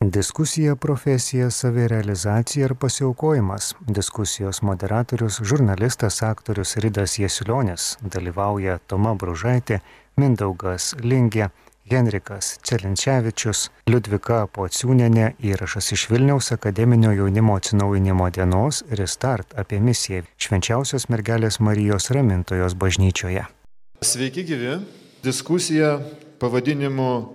Diskusija, profesija, savirealizacija ir pasiaukojimas. Diskusijos moderatorius, žurnalistas, aktorius Ridas Jasilionis, dalyvauja Toma Bružaitė, Mindaugas Lingė, Henrikas Celencevičius, Liudvika Pociūnienė, įrašas iš Vilniaus akademinio jaunimo atsinaujinimo dienos Restart apie misiją Švenčiausios mergelės Marijos Ramintojos bažnyčioje. Sveiki gyvi, diskusija pavadinimu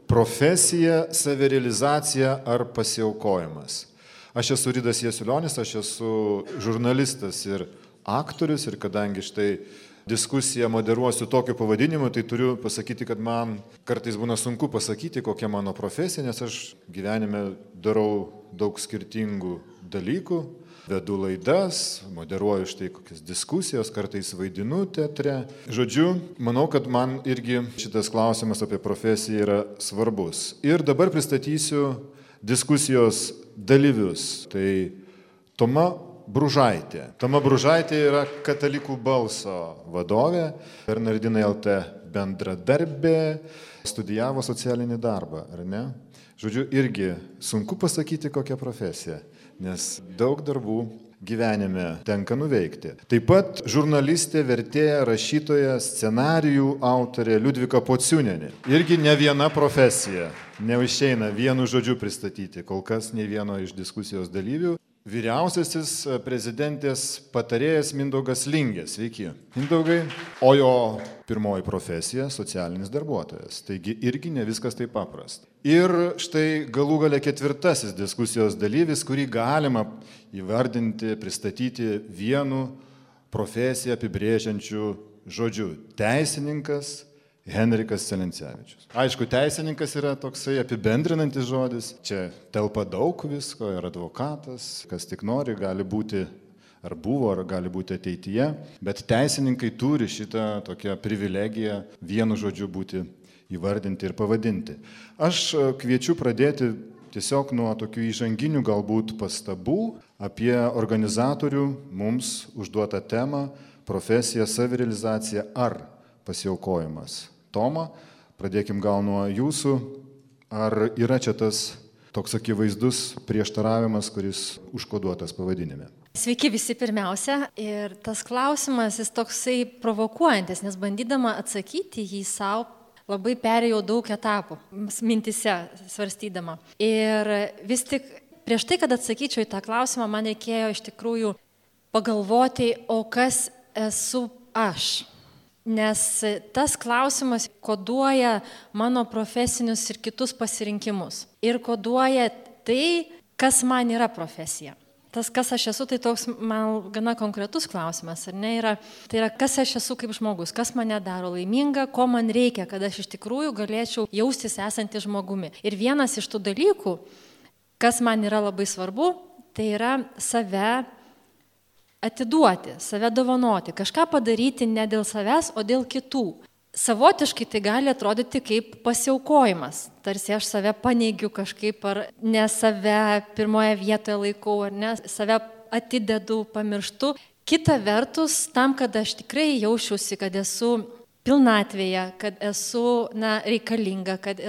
profesija, savirealizacija ar pasiaukojimas. Aš esu Ridas Jasilionis, aš esu žurnalistas ir aktorius ir kadangi štai diskusiją moderuosiu tokiu pavadinimu, tai turiu pasakyti, kad man kartais būna sunku pasakyti, kokia mano profesija, nes aš gyvenime darau daug skirtingų dalykų, vedu laidas, moderuoju štai kokias diskusijos, kartais vaidinu teatre. Žodžiu, manau, kad man irgi šitas klausimas apie profesiją yra svarbus. Ir dabar pristatysiu diskusijos dalyvius. Tai Toma Bružaitė. Toma Bružaitė yra Katalikų balso vadovė, Bernardinai LT bendradarbė, studijavo socialinį darbą, ar ne? Žodžiu, irgi sunku pasakyti, kokia profesija, nes daug darbų gyvenime tenka nuveikti. Taip pat žurnalistė, vertėja, rašytoja, scenarijų autorė Liudvika Pociūnienė. Irgi ne viena profesija, neužeina vienu žodžiu pristatyti, kol kas nei vieno iš diskusijos dalyvių. Vyriausiasis prezidentės patarėjas Mindaugas Lingė. Sveiki, Mindaugai. O jo pirmoji profesija - socialinis darbuotojas. Taigi irgi ne viskas taip paprasta. Ir štai galų gale ketvirtasis diskusijos dalyvis, kurį galima įvardinti, pristatyti vienu profesiją apibrėžiančiu žodžiu - teisininkas Henrikas Celencevičius. Aišku, teisininkas yra toksai apibendrinantis žodis, čia telpa daug visko, ir advokatas, kas tik nori, gali būti ar buvo, ar gali būti ateityje, bet teisininkai turi šitą tokią privilegiją vienu žodžiu būti įvardinti ir pavadinti. Aš kviečiu pradėti tiesiog nuo tokių įžanginių galbūt pastabų apie organizatorių mums užduotą temą profesija, savirealizacija ar pasiaukojimas. Toma, pradėkim gal nuo jūsų. Ar yra čia tas toks akivaizdus prieštaravimas, kuris užkoduotas pavadinime? Sveiki visi pirmiausia. Ir tas klausimas jis toksai provokuojantis, nes bandydama atsakyti jį savo labai perėjau daug etapų mintise svarstydama. Ir vis tik prieš tai, kad atsakyčiau į tą klausimą, man reikėjo iš tikrųjų pagalvoti, o kas esu aš. Nes tas klausimas koduoja mano profesinius ir kitus pasirinkimus. Ir koduoja tai, kas man yra profesija. Tas, kas aš esu, tai toks man gana konkretus klausimas, ar ne? Tai yra, kas aš esu kaip žmogus, kas mane daro laimingą, ko man reikia, kad aš iš tikrųjų galėčiau jaustis esantį žmogumi. Ir vienas iš tų dalykų, kas man yra labai svarbu, tai yra save atiduoti, save dovanoti, kažką padaryti ne dėl savęs, o dėl kitų. Savotiškai tai gali atrodyti kaip pasiaukojimas. Tarsi aš save paneigiu kažkaip, ar ne save pirmoje vietoje laikau, ar ne save atidedu, pamirštu. Kita vertus, tam, kad aš tikrai jaučiuosi, kad esu pilnatvėje, kad esu reikalinga, kad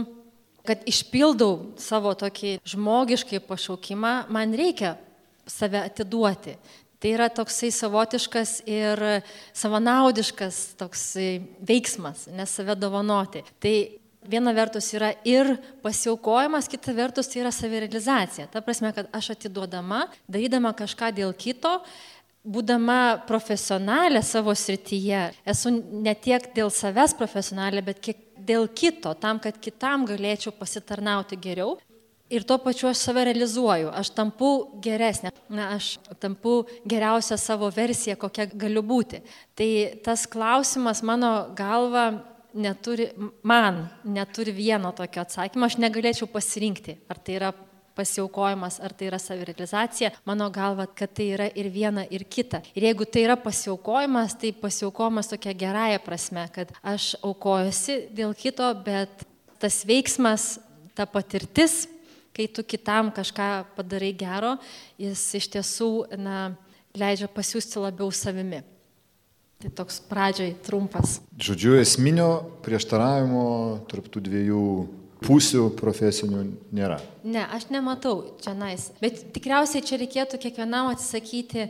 išpildau savo tokį žmogiškai pašaukimą, man reikia save atiduoti. Tai yra toksai savotiškas ir savanaudiškas toksai veiksmas, nes save dovanoti. Tai viena vertus yra ir pasiaukojimas, kita vertus tai yra savirealizacija. Ta prasme, kad aš atiduodama, darydama kažką dėl kito, būdama profesionalė savo srityje, esu ne tiek dėl savęs profesionalė, bet kiek dėl kito, tam, kad kitam galėčiau pasitarnauti geriau. Ir tuo pačiu aš save realizuoju, aš tampu geresnė, aš tampu geriausią savo versiją, kokia galiu būti. Tai tas klausimas mano galva neturi vieno tokio atsakymo, aš negalėčiau pasirinkti, ar tai yra pasiaukojimas, ar tai yra savirealizacija. Mano galva, kad tai yra ir viena, ir kita. Ir jeigu tai yra pasiaukojimas, tai pasiaukojimas tokia gerąja prasme, kad aš aukojuosi dėl kito, bet tas veiksmas, ta patirtis, kai tu kitam kažką padarai gero, jis iš tiesų leidžia pasijusti labiau savimi. Tai toks pradžiai trumpas. Žodžiu, esminio prieštaravimo tarp tų dviejų pusių profesinių nėra. Ne, aš nematau čia nais. Bet tikriausiai čia reikėtų kiekvienam atsisakyti,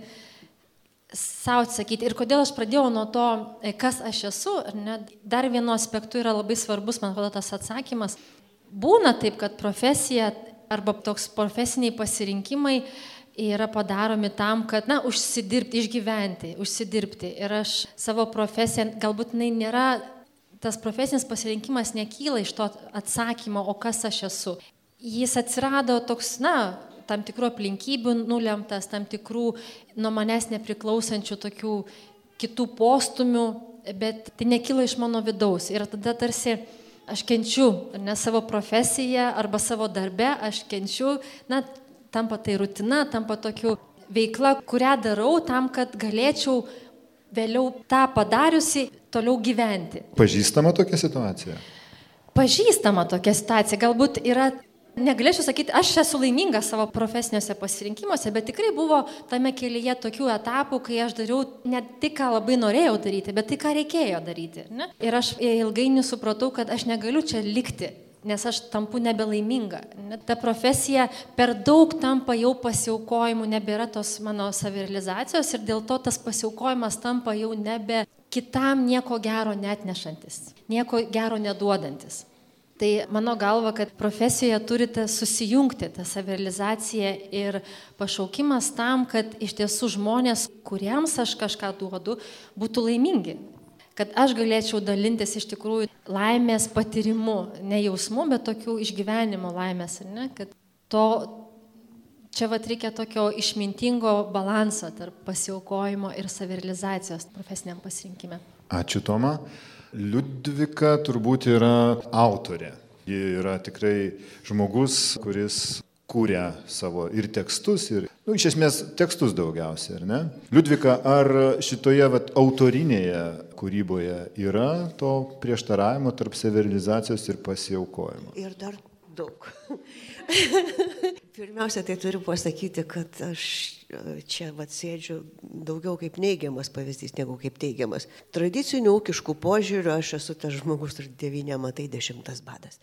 ir kodėl aš pradėjau nuo to, kas aš esu, ne? Dar vienu aspektu yra labai svarbus, man atrodo, tas atsakymas. Būna taip, kad profesija arba toks profesiniai pasirinkimai yra padaromi tam, kad, užsidirbti, užsidirbti. Ir aš savo profesiją, galbūt nėra, tas profesinis pasirinkimas nekyla iš to atsakymo, o kas aš esu. Jis atsirado toks, tam tikrų aplinkybių nulemtas, tam tikrų nuo manęs nepriklausančių tokių kitų postumių, bet tai nekyla iš mano vidaus. Ir tada tarsi aš kenčiu, ne savo profesiją arba savo darbe, aš kenčiu, tampa tai rutina, tampa tokiu veikla, kurią darau tam, kad galėčiau vėliau tą padariusi toliau gyventi. Pažįstama tokia situacija? Pažįstama tokia situacija. Galbūt yra, negalėčiau sakyti, aš esu laiminga savo profesiniuose pasirinkimuose, bet tikrai buvo tame kelyje tokių etapų, kai aš dariau ne tik, ką labai norėjau daryti, bet tai, ką reikėjo daryti. Ne? Ir aš ilgainiui supratau, kad aš negaliu čia likti, nes aš tampu nebelaiminga. Ta profesija per daug tampa jau pasiaukojimu, nebėra tos mano savirealizacijos ir dėl to tas pasiaukojimas tampa jau nebe kitam nieko gero neatnešantis, nieko gero neduodantis. Tai mano galva, kad profesijoje turite susijungti tą savirealizaciją ir pašaukimas tam, kad iš tiesų žmonės, kuriems aš kažką duodu, būtų laimingi. Kad aš galėčiau dalintis iš tikrųjų laimės patyrimu, ne jausmu, bet tokių išgyvenimo laimės. Ne? Kad čia reikia tokio išmintingo balanso tarp pasiaukojimo ir savirealizacijos profesiniam pasirinkime. Ačiū, Toma. Liudvika turbūt yra autorė. Ji yra tikrai žmogus, kuris kūrė savo ir tekstus, ir, iš esmės, tekstus daugiausiai, ar ne? Liudvika, ar šitoje autorinėje kūryboje yra to prieštaravimo tarp savirealizacijos ir pasiaukojimo? Ir dar daug. Pirmiausia, tai turiu pasakyti, kad aš čia sėdžiu daugiau kaip neigiamas pavyzdys, negu kaip teigiamas. Tradicinių ūkiškų požiūrių aš esu tas žmogus ir 9 matai 10 badas.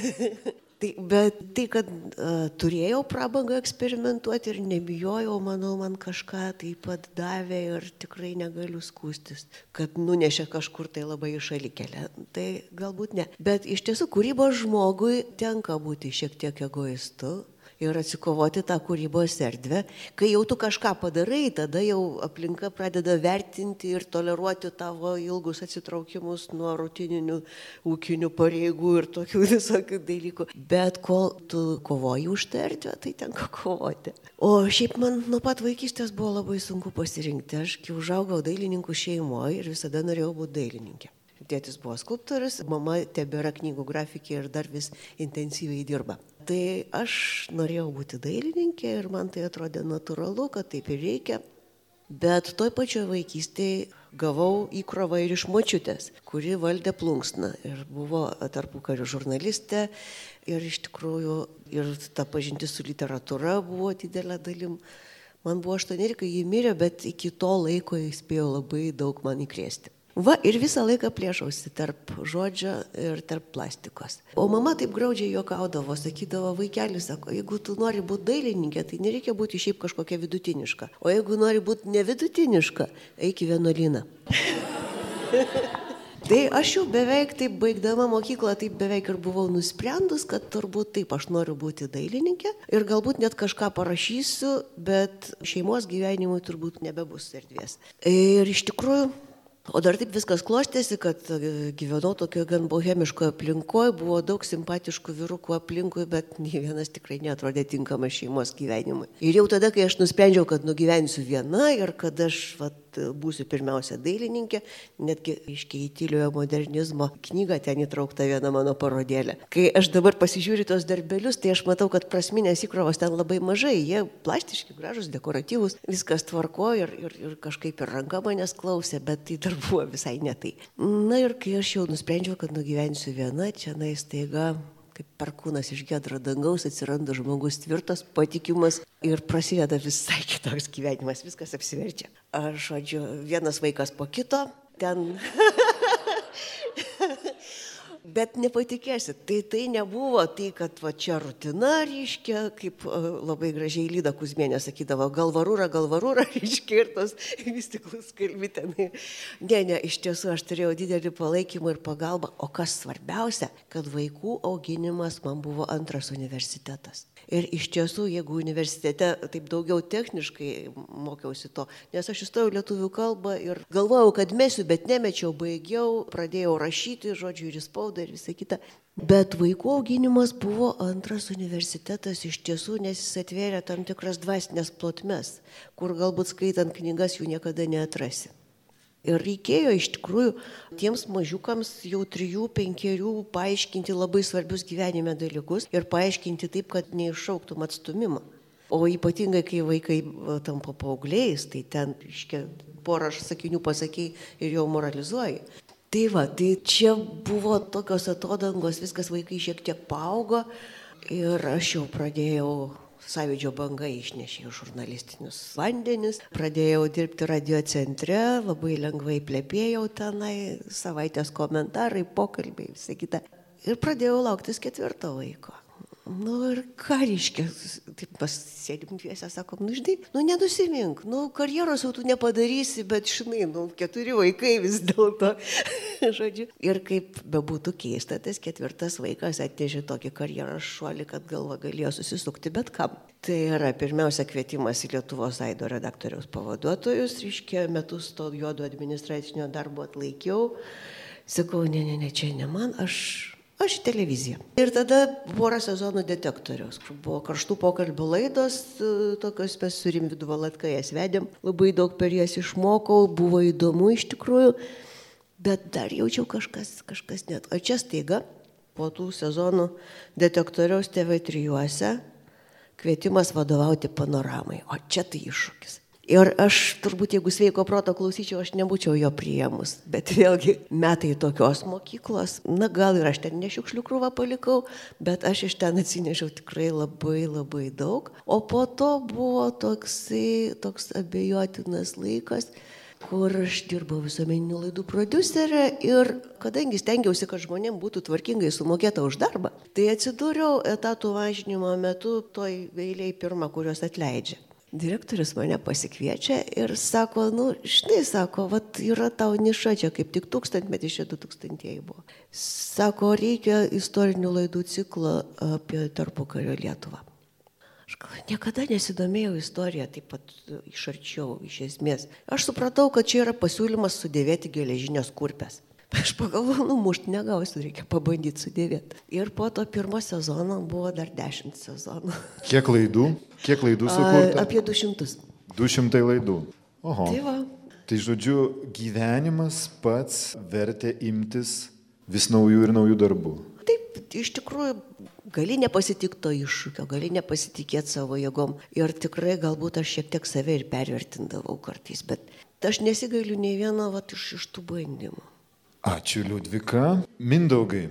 Bet tai, kad turėjau prabangą eksperimentuoti ir nebijojau, manau, man kažką taip pat davė ir tikrai negaliu skųstis, kad nunešė kažkur tai labai į šalikelę. Tai galbūt ne. Bet iš tiesų kūrybos žmogui tenka būti šiek tiek egoistu ir atsikovoti tą kūrybos erdvę. Kai jau tu kažką padarai, tada jau aplinka pradeda vertinti ir toleruoti tavo ilgus atsitraukimus nuo rutininių ūkinių pareigų ir tokių visokių dalykų. Bet kol tu kovoji už tą erdvę, tai tenka kovoti. O šiaip man nuo pat vaikystės buvo labai sunku pasirinkti. Aš užaugau dailininkų šeimoje ir visada norėjau būti dailininkė. Tėtis buvo skulptorius, mama tebėra knygų grafikė ir dar vis intensyviai dirba. Tai aš norėjau būti dailininkė ir man tai atrodė natūralu, kad taip ir reikia. Bet toj pačioj vaikystėje gavau įkrovą ir iš močiutės, kuri valdė plunksną ir buvo tarpukariu žurnalistė ir iš tikrųjų ir ta pažintis su literatūra buvo didelė dalim. Man buvo 18, kai ji mirė, bet iki to laiko jis spėjo labai daug man įkrėsti. Ir visą laiką plėšausi tarp žodžio ir tarp plastikos. O mama taip graudžiai juokaudavo, sakydavo, vaikelis, sako, jeigu tu nori būti dailininkė, tai nereikia būti šiaip kažkokia vidutiniška. O jeigu nori būti nevidutiniška, eik į vienuolyną. Tai aš jau beveik taip baigdama mokyklą, taip beveik ir buvau nusprendus, kad turbūt taip aš noriu būti dailininkė ir galbūt net kažką parašysiu, bet šeimos gyvenimui turbūt nebebus erdvės. Ir iš tikrųjų, o dar taip viskas klostėsi, kad gyvenau tokioje gan bohemiškoje aplinkoje, buvo daug simpatiškų vyrukų aplinkui, bet nei vienas tikrai neatrodė tinkamas šeimos gyvenimui. Ir jau tada, kai aš nusprendžiau, kad nugyvensiu viena ir kad aš būsiu pirmiausia dailininkė, netgi iškiai tyliojo modernizmo knygą ten įtraukta viena mano parodėlė. Kai aš dabar pasižiūriu tos darbelius, tai aš matau, kad prasminės įkrovos ten labai mažai, jie plastiški, gražus, dekoratyvūs, viskas tvarko ir kažkaip ir ranka manęs klausė, bet tai dar buvo visai ne tai. Na ir kai aš jau nusprendžiau, kad nugyvensiu viena, čia staiga kaip perkūnas iš giedro dangaus atsiranda žmogus tvirtas, patikimas ir prasideda visai kitoks gyvenimas, viskas apsiverčia. Aš, vienas vaikas po kito, ten Bet nepatikėsit, tai nebuvo tai, kad va čia rutina, reiškia, kaip labai gražiai Lyda Kuzmienė sakydavo, galvarūra, reiškia, ir tos vis tiklus kalbi tenai. Ne, iš tiesų aš turėjau didelį palaikymą ir pagalbą, o kas svarbiausia, kad vaikų auginimas man buvo antras universitetas. Ir iš tiesų, jeigu universitete taip daugiau techniškai mokiausi to, nes aš įstojau lietuvių kalbą ir galvojau, kad mesiu, bet nemečiau, baigiau, pradėjau rašyti, žodžiu, ir įspaudą ir visą kitą. Bet vaikų auginimas buvo antras universitetas iš tiesų, nes jis atvėrė tam tikras dvasinės plotmes, kur galbūt skaitant knygas jų niekada neatrasi. Ir reikėjo iš tikrųjų tiems mažiukams jau 3-5 paaiškinti labai svarbius gyvenime dalykus ir paaiškinti taip, kad neiššauktum atstumimą. O ypatingai, kai vaikai tampa paaugliais, tai ten, iškia, porą sakinių pasakai ir jau moralizuoji. Tai va, tai čia buvo tokios atodangos, viskas vaikai šiek tiek paaugo ir aš jau pradėjau, Sąjūdžio banga išnešė žurnalistinius vandenis, pradėjau dirbti radio centre, labai lengvai plepėjau tenai, savaitės komentarai, pokalbiai, visą kitą. Ir pradėjau lauktis 4 vaiko. Nu ir ką reiškia, taip mes sėdim dviese, sakom, žinai, nenusimink, karjeros jau tu nepadarysi, bet žinai, 4 vaikai vis dėlto, žodžiu. Ir kaip bebūtų keista, tas 4 vaikas atnešė tokį karjeros šuolį, kad galva galėjo susisukti bet kam. Tai yra pirmiausia kvietimas į Lietuvos Aido redaktoriaus pavaduotojus, reiškia, metus to juodo administracinio darbo atlaikiau. Sakau, ne, čia ne man, aš į televiziją. Ir tada porą sezonų Detektoriaus, kur buvo karštų pokalbių laidos, tokios mes su Rimvydu Valatka jas vedėm, labai daug per jas išmokau, buvo įdomu iš tikrųjų, bet dar jaučiau kažkas net. O čia staiga, po tų sezonų Detektoriaus TV3 kvietimas vadovauti Panoramai, o čia tai iššūkis. Ir aš turbūt, jeigu sveiko proto klausyčiau, aš nebūčiau jo priėmus. Bet vėlgi, metai tokios mokyklos, gal ir aš ten ne šiukšlių krūvą palikau, bet aš iš ten atsinešiau tikrai labai daug. O po to buvo toks abejotinas laikas, kur aš dirbau visuomeninių laidų prodiuserė ir kadangi stengiausi, kad žmonėms būtų tvarkingai sumokėta už darbą, tai atsidūriau etatų mažinimo metu toj eilėj pirmą, kurios atleidžia. Direktorius mane pasikviečia ir sako, žinai, sako, vat yra tau niša, čia kaip tik 1000-metis, čia 2000-ieji buvo. Sako, reikia istorinių laidų ciklą apie tarpukario Lietuvą. Aš niekada nesidomėjau istoriją taip pat iš arčiau, iš esmės. Aš supratau, kad čia yra pasiūlymas sudėvėti geležinės kurpes. Aš pagalvojau, mušt negausiu, reikia pabandyti sudėvėti. Ir po to pirmo sezono buvo dar 10 sezonų. Kiek laidų sukurta? Apie 200. 200 laidų. Oho. Tai va. Tai žodžiu, gyvenimas pats vertė imtis vis naujų ir naujų darbų. Taip, iš tikrųjų, gali nepasitikti to iššūkio, gali nepasitikėti savo jėgom. Ir tikrai galbūt aš šiek tiek save ir pervertindavau kartais, bet aš nesigailiu nei vieno iš tų bandymų. Ačiū, Liudvika. Mindaugai,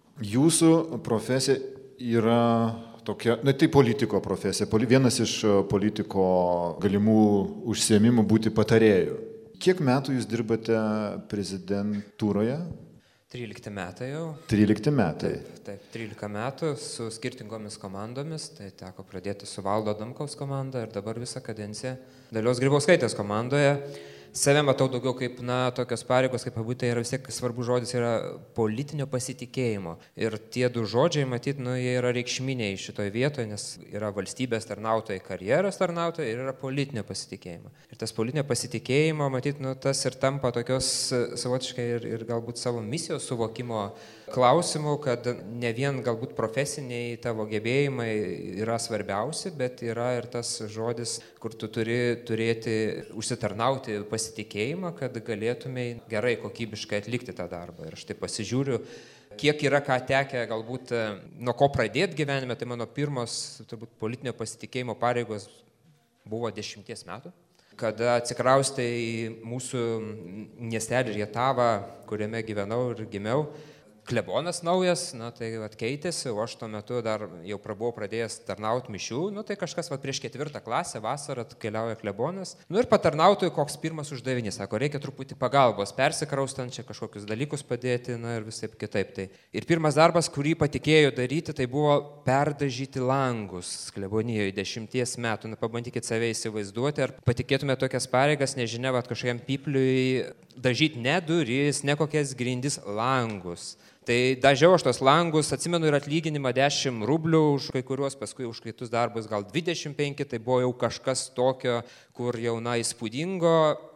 jūsų profesija yra tokia, tai politiko profesija, vienas iš politiko galimų užsiėmimų būti patarėju. Kiek metų jūs dirbate prezidentūroje? 13 metai jau. 13 metai. Taip, 13 metų su skirtingomis komandomis, tai teko pradėti su Valdo Adamkaus komanda ir dabar visą kadenciją Dalios Grybauskaitės komandoje. Save matau daugiau kaip, tokios pareigos, kaip pabūti, tai yra vis tiek svarbus žodis, yra politinio pasitikėjimo. Ir tie du žodžiai, matyt, jie yra reikšminiai šitoje vietoje, nes yra valstybės tarnautojai, karjeros tarnautojai ir yra politinio pasitikėjimo. Ir tas politinio pasitikėjimo, matyt, tas ir tampa tokios savotiškai ir galbūt savo misijos suvokimo klausimų, kad ne vien galbūt profesiniai tavo gebėjimai yra svarbiausi, bet yra ir tas žodis, kur tu turi turėti, užsitarnauti pasitikėjimą, kad galėtumei gerai, kokybiškai atlikti tą darbą. Ir aš taip pasižiūriu, kiek yra ką tekę galbūt nuo ko pradėti gyvenime, tai mano pirmos turbūt politinio pasitikėjimo pareigos buvo 10 metų, kada atsikraustė į mūsų miestelį Rietavą, kuriame gyvenau ir gimiau. klebonas naujas, tai keitėsi, o aš tuo metu dar jau buvau pradėjęs tarnauti mišių, tai kažkas prieš 4 klasę vasarą atkeliauja klebonas. Ir patarnautojui koks pirmas uždavinys, sako, reikia truputį pagalbos, persikraustant čia kažkokius dalykus padėti, ir visai kitaip. Ir pirmas darbas, kurį patikėjo daryti, tai buvo perdažyti langus klebonijoje 10 metų. Pabandykit save įsivaizduoti, ar patikėtume tokias pareigas, nežinia, kažkokiam pipliui dažyti ne duris, ne kokias grindis, langus. Tai dažiau aš tos langus, atsimenu ir atlyginimą 10 rublių už kai kuriuos, paskui už kitus darbus gal 25, tai buvo jau kažkas tokio, kur jau įspūdingo,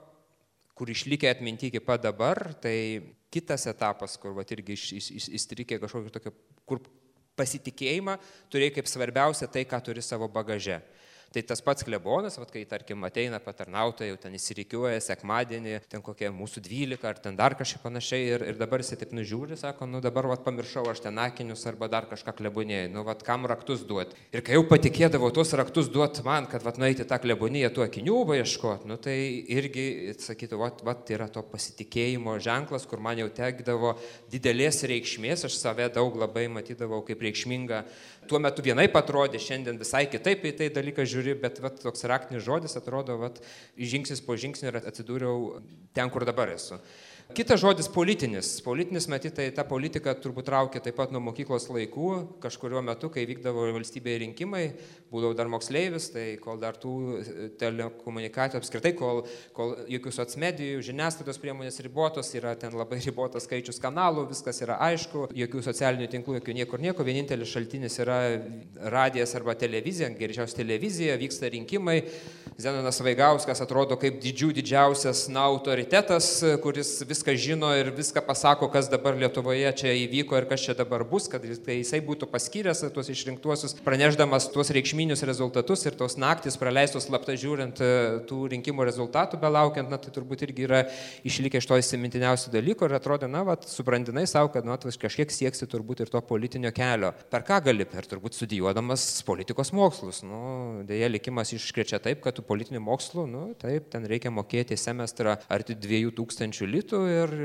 kur išlikė atminti iki pat dabar. Tai kitas etapas, kur irgi įstrikė kažkokio tokio, kur pasitikėjimą turėjo kaip svarbiausia tai, ką turi savo bagaže. Tai tas pats klebonas, kai, tarkim, ateina patarnautojai, jau ten įsirikiuoja sekmadienį, ten kokie mūsų 12 ar ten dar kažkaip panašiai ir dabar jisai taip nužiūri, sako, dabar pamiršau aš ten akinius arba dar kažką klebonėjai, kam raktus duot. Ir kai jau patikėdavo tuos raktus duot man, kad nueiti tą kleboniją tų akinių paieškot, tai irgi, sakytų, yra to pasitikėjimo ženklas, kur man jau tekdavo didelės reikšmės, aš save daug labai matydavau kaip reikšmingą. Tuo metu vienaip atrodė, šiandien visai kitaip į tai dalyką žiūri, bet toks raktinis žodis atrodo, žingsnis po žingsnio ir atsidūriau ten, kur dabar esu. Kitas žodis politinis. Politinis, matyt, tai ta politika turbūt traukė taip pat nuo mokyklos laikų, kažkuriuo metu, kai vykdavo valstybėje rinkimai, būdavau dar moksleivis, tai kol dar tų telekomunikacijų apskritai, kol jokių socmedijų, žiniasklaidos priemonės ribotos, yra ten labai ribotas skaičius kanalų, viskas yra aišku, jokių socialinių tinklų, jokių nieko, vienintelis šaltinis yra radijas arba televizija, geriausia televizija, vyksta rinkimai, Zenonas Vaigauskas atrodo kaip didžiausias autoritetas, kuris viską žino ir viską pasako, kas dabar Lietuvoje čia įvyko ir kas čia dabar bus, kad jisai būtų paskyręs tuos išrinktuosius, pranešdamas tuos reikšminius rezultatus ir tos naktis praleistos slapta žiūrint tų rinkimų rezultatų, belaukiant, tai turbūt irgi yra išlikę iš to įsimintiniausių dalykų ir atrodo, subrandinai savo, kad kažkiek sieksi turbūt ir to politinio kelio. Per ką gali? Per turbūt studijuodamas politikos mokslus. Deja, likimas iškrečia taip, kad tų politinių mokslų, taip, ten reikia mokėti semestrą arti 2000 litų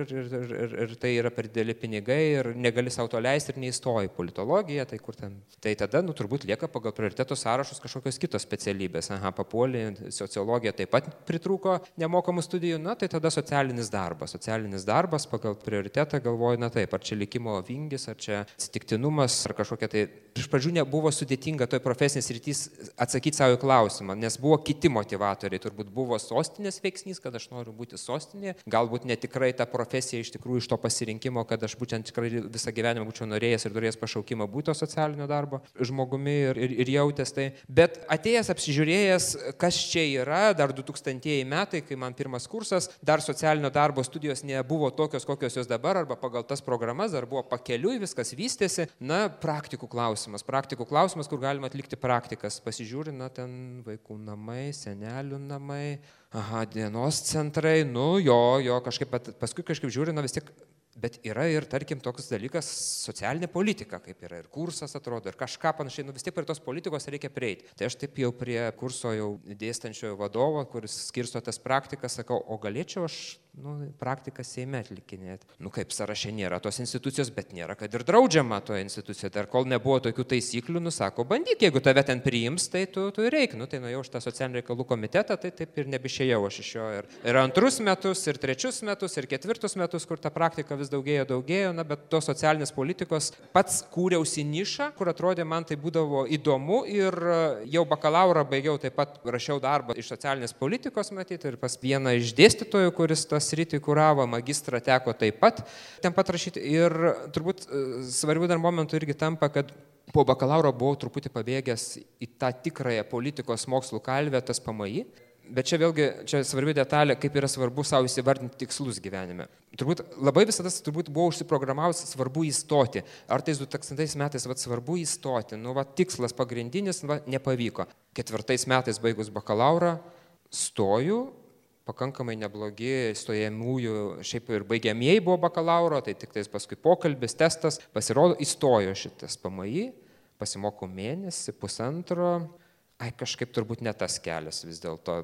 ir tai yra per dideli pinigai ir negali sau to leisti ir neįstoji politologiją, tai kur ten. Tai tada, turbūt lieka pagal prioritetų sąrašus kažkokios kitos specialybės. Papuolį, sociologija taip pat pritrūko nemokamų studijų, tai tada socialinis darbas. Socialinis darbas pagal prioritetą galvoju, taip, ar čia likimo vingis, ar čia atsitiktinumas, ar kažkokia tai. Iš pradžių nebuvo sudėtinga toj profesinės sritis atsakyti savo į klausimą, nes buvo kiti motivatoriai, turbūt buvo sostinės veiksnys, kad aš noriu būti sostinėje, galbūt netikrai ta profesija iš tikrųjų iš to pasirinkimo, kad aš būtent tikrai visą gyvenimą būčiau norėjęs ir turėjęs pašaukimą būti socialinio darbo žmogumi ir jautęs tai. Bet atėjęs, apsižiūrėjęs, kas čia yra, dar 2000 metai, kai man pirmas kursas, dar socialinio darbo studijos nebuvo tokios, kokios jos dabar, arba pagal tas programas, dar buvo pakeliui, viskas vystėsi, praktikų klausimas, kur galima atlikti praktikas. Pasižiūri, ten vaikų namai, senelių namai, dienos centrai, kažkaip, paskui kažkaip žiūri, vis tiek, bet yra ir, tarkim, toks dalykas socialinė politika, kaip yra ir kursas atrodo, ir kažką panašiai, vis tiek prie tos politikos reikia prieiti. Tai aš taip jau prie kurso jau dėstančiojo vadovo, kuris skirsto tas praktikas, sakau, o galėčiau aš praktiką Seime atlikinėti. Kaip sąraše nėra tos institucijos, bet nėra, kad ir draudžiama toje institucijoje. Dar kol nebuvo tokių taisyklių, sako, bandyk, jeigu tave ten priims, tai tu reik. Tai nuėjau už tą socialinių reikalų komitetą, tai taip ir nebeišėjau aš iš jo. Ir 2 metus, ir 3 metus, ir 4 metus, kur ta praktika vis daugėjo, bet tos socialinės politikos pats kūriausi nišą, kur atrodė man tai būdavo įdomu ir jau bakalaurą baigiau, taip pat rašiau darbą iš socialinės politikos, matyti, ir pas vieną iš dėstytojų, kuris tas sritį kuravo, magistrą teko taip pat ten pat rašyti. Ir turbūt svarbių dar momentų irgi tampa, kad po bakalauro buvau truputį pabėgęs į tą tikrąją politikos mokslų kalvę, tas PMI. Bet čia vėlgi, čia svarbi detalė, kaip yra svarbu savo įsivardinti tikslus gyvenime. Turbūt labai visada buvo užsiprogramavus svarbu įstoti. Ar tais 2000 metais svarbu įstoti, tikslas pagrindinis, nepavyko. 4 metais baigus bakalaurą stoju, pakankamai neblogi stojamųjų, šiaip ir baigiamieji buvo bakalauro, tai tik tais paskui pokalbis, testas, pasirodo, įstojo šitas PMI, pasimokau mėnesį, pusantro, kažkaip turbūt ne tas kelias vis dėlto.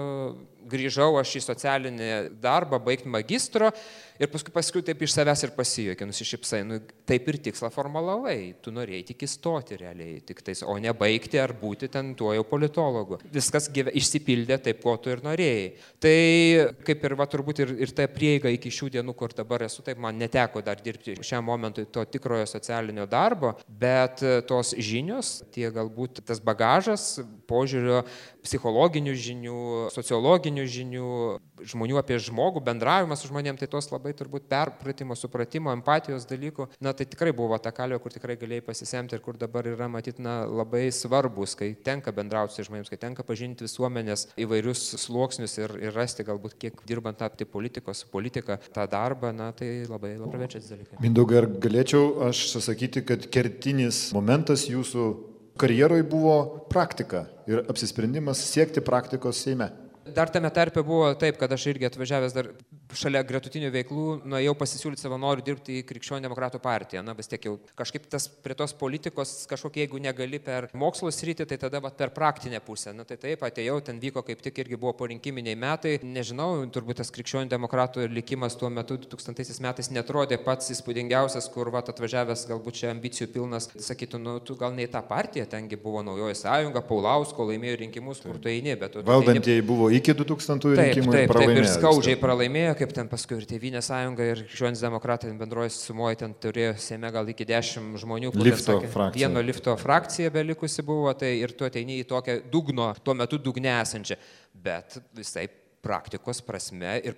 Grįžau aš į socialinį darbą, baigti magistro ir paskui taip iš savęs ir pasijuokė, nusišypsai. Taip ir tikslą formulavai, tu norėjai tik įstoti realiai, o ne baigti ar būti ten tuo jau politologu. Viskas išsipildė taip, ko tu ir norėjai. Tai kaip ir turbūt ir ta prieiga iki šių dienų, kur dabar esu, taip man neteko dar dirbti šiam momentui to tikrojo socialinio darbo, bet tos žinios, tie galbūt tas bagažas, požiūrio, psichologinių žinių, sociologinių žinių, žmonių apie žmogų, bendravimą su žmonėm, tai tos labai turbūt perpratimo, supratimo, empatijos dalykų, tai tikrai buvo ta kalvė, kur tikrai galėjai pasisemti ir kur dabar yra matyti labai svarbus, kai tenka bendrauti su žmonėms, kai tenka pažinti visuomenės įvairius sluoksnius ir rasti galbūt kiek dirbant tapti politika tą darbą, tai labai praverčiantis dalykai. Mindaugai, ar galėčiau aš sakyti, kad kertinis momentas jūsų karjeroj buvo praktika ir apsisprendimas siekti praktikos Seime? Dar tame tarpe buvo taip, kad aš irgi atvažiavęs dar šalia gretutinių veiklų, nuėjau pasisiūlyti savanorių dirbti į Krikščionių demokratų partiją. Vis tiek jau kažkaip prie tos politikos kažkokie, jeigu negali per mokslo sritį, tai tada per praktinę pusę. Tai taip, atėjau, ten vyko kaip tik irgi buvo porinkiminiai metai. Nežinau, turbūt tas Krikščionių demokratų likimas tuo metu 2000 metais netrodė pats įspūdingiausias, kur atvažiavęs galbūt čia ambicijų pilnas, sakytų, tu gal ne į tą partiją, tengi buvo Naujoji sąjunga, Paulausko laimėjo rinkimus, kur tu eini, bet valdantieji buvo iki 2000 rinkimų ir pralaimėjo. Taip, ir skaudžiai pralaimėjo, kaip ten paskui ir Tėvynės sąjunga ir Krikščionys demokratai bendroje sumoje ten turėjo Seime gal iki 10 žmonių. Vieno lifto frakcija belikusi buvo, tai ir tu ateini į tokią dugno, tuo metu dugne esančią, bet visai praktikos prasme ir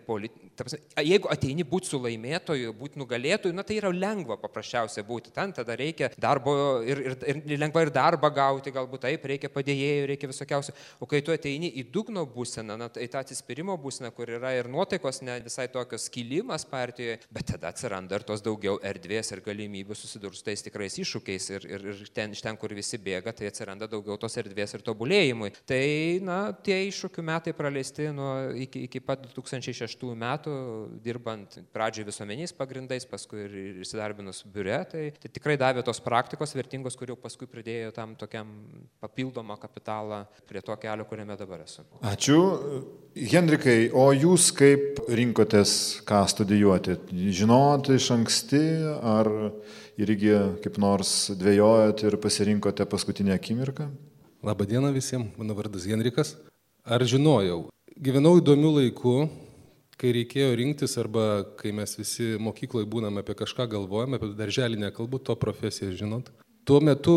jeigu ateini būti su laimėtoju, būti nugalėtoju, tai yra lengva paprasčiausiai būti. Ten tada reikia darbo ir lengva ir darbą gauti, galbūt taip, reikia padėjėjų, reikia visokiausių. O kai tu ateini į dugno būseną, į tą atsispyrimo būseną, kur yra ir nuotaikos ne visai tokios skilimas partijoje, bet tada atsiranda ir tos daugiau erdvės ir galimybių susidurti su tais tikrais iššūkiais ir iš ten, kur visi bėga, tai atsiranda daugiau tos erdvės ir tobulėjimui. Tai, tie iššūkių metai praleisti iki pat 2006 metų, dirbant pradžioje visuomeniais pagrindais, paskui ir įsidarbinus biure, tai tikrai davė tos praktikos vertingos, kurių paskui pridėjo tam tokiam papildomą kapitalą prie to kelio, kuriame dabar esu. Ačiū. Henrikai, o jūs kaip rinkotės, ką studijuoti? Žinot iš anksti, ar irgi kaip nors dvejojot ir pasirinkote paskutinę akimirką? Labadiena visiems, mano vardas Henrikas. Ar žinojau? Gyvenau įdomių laikų, kai reikėjo rinktis arba kai mes visi mokykloje būname apie kažką galvojame, apie darželį nekalbu, to profesiją žinot. Tuo metu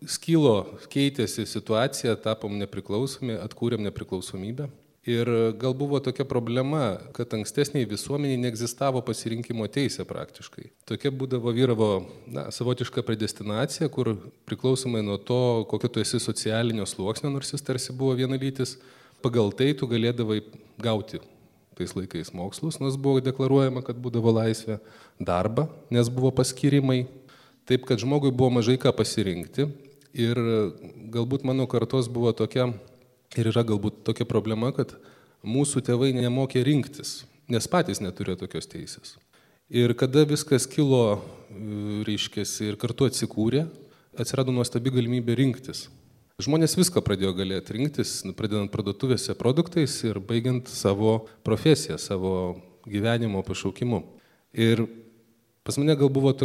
keitėsi situacija, tapom nepriklausomi, atkūrėm nepriklausomybę. Ir gal buvo tokia problema, kad ankstesniai visuomeniai neegzistavo pasirinkimo teisė praktiškai. Tokia vyravo savotiška predestinacija, kur priklausomai nuo to, kokio tu esi socialinio sluoksnio, nors jis tarsi buvo vienalytis, pagal tai tu galėdavai gauti tais laikais mokslus, nors buvo deklaruojama, kad būdavo laisvė, darbą, nes buvo paskyrimai, taip kad žmogui buvo mažai ką pasirinkti ir galbūt mano kartos buvo tokia, ir yra galbūt tokia problema, kad mūsų tėvai nemokė rinktis, nes patys neturėjo tokios teisės. Ir kada viskas kilo, reiškėsi, ir kartu atsikūrė, atsirado nuostabi galimybė rinktis. Žmonės viską pradėjo galėti rinktis, pradedant parduotuvėse produktais ir baigiant savo profesiją, savo gyvenimo pašaukimu. Ir pas mane gal buvo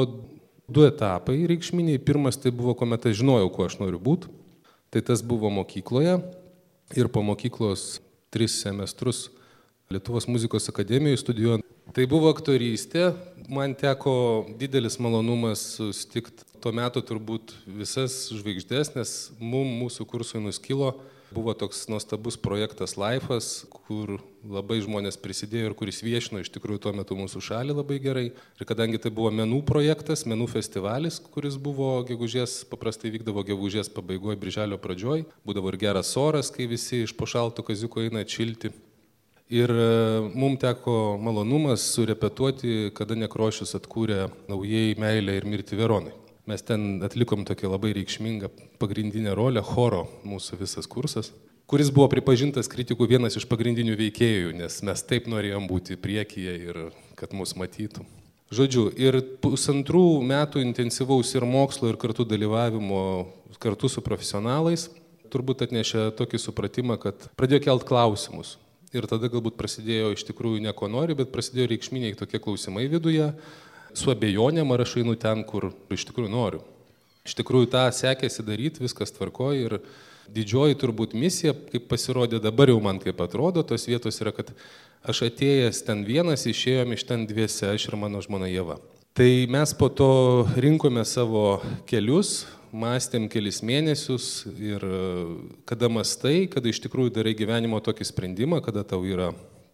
2 etapai reikšminiai. Pirmas tai buvo, kuomet aš žinojau, kuo aš noriu būti. Tai tas buvo mokykloje ir po mokyklos 3 semestrus Lietuvos muzikos akademijoje studijuojant. Tai buvo aktorystė, man teko didelis malonumas susitikti tuo metu turbūt visas žvaigždės, nes mūsų kursui nuskilo, buvo toks nuostabus projektas Laifas, kur labai žmonės prisidėjo ir kuris viešino iš tikrųjų tuo metu mūsų šalį labai gerai. Ir kadangi tai buvo menų projektas, menų festivalis, kuris buvo paprastai vykdavo gegužės pabaigoje, birželio pradžioj, būdavo ir geras oras, kai visi iš po šalto kaziuko eina atšilti. Ir mums teko malonumas surepetuoti, kada Nekrošius atkūrė naujai Meilę ir mirtį Veronai. Mes ten atlikom tokią labai reikšmingą pagrindinę rolę, choro mūsų visas kursas, kuris buvo pripažintas kritikų vienas iš pagrindinių veikėjų, nes mes taip norėjom būti priekyje ir kad mus matytų. Žodžiu, ir 1,5 metų intensyvaus ir mokslo, ir kartu dalyvavimo kartu su profesionalais turbūt atnešė tokį supratimą, kad pradėjo kelt klausimus. Ir tada galbūt prasidėjo iš tikrųjų ne ko nori, bet prasidėjo reikšminiai tokie klausimai viduje, su abejonėm ar aš einu ten, kur iš tikrųjų noriu. Iš tikrųjų tą sekėsi daryti, viskas tvarkoja ir didžioji turbūt misija, kaip pasirodė dabar jau man kaip atrodo, tos vietos yra, kad aš atėjęs ten vienas, išėjom iš ten dviese, aš ir mano žmona Ieva. Tai mes po to rinkome savo kelius, mąstėm kelis mėnesius ir kada mąstai, kada iš tikrųjų darai gyvenimo tokį sprendimą, kada tau yra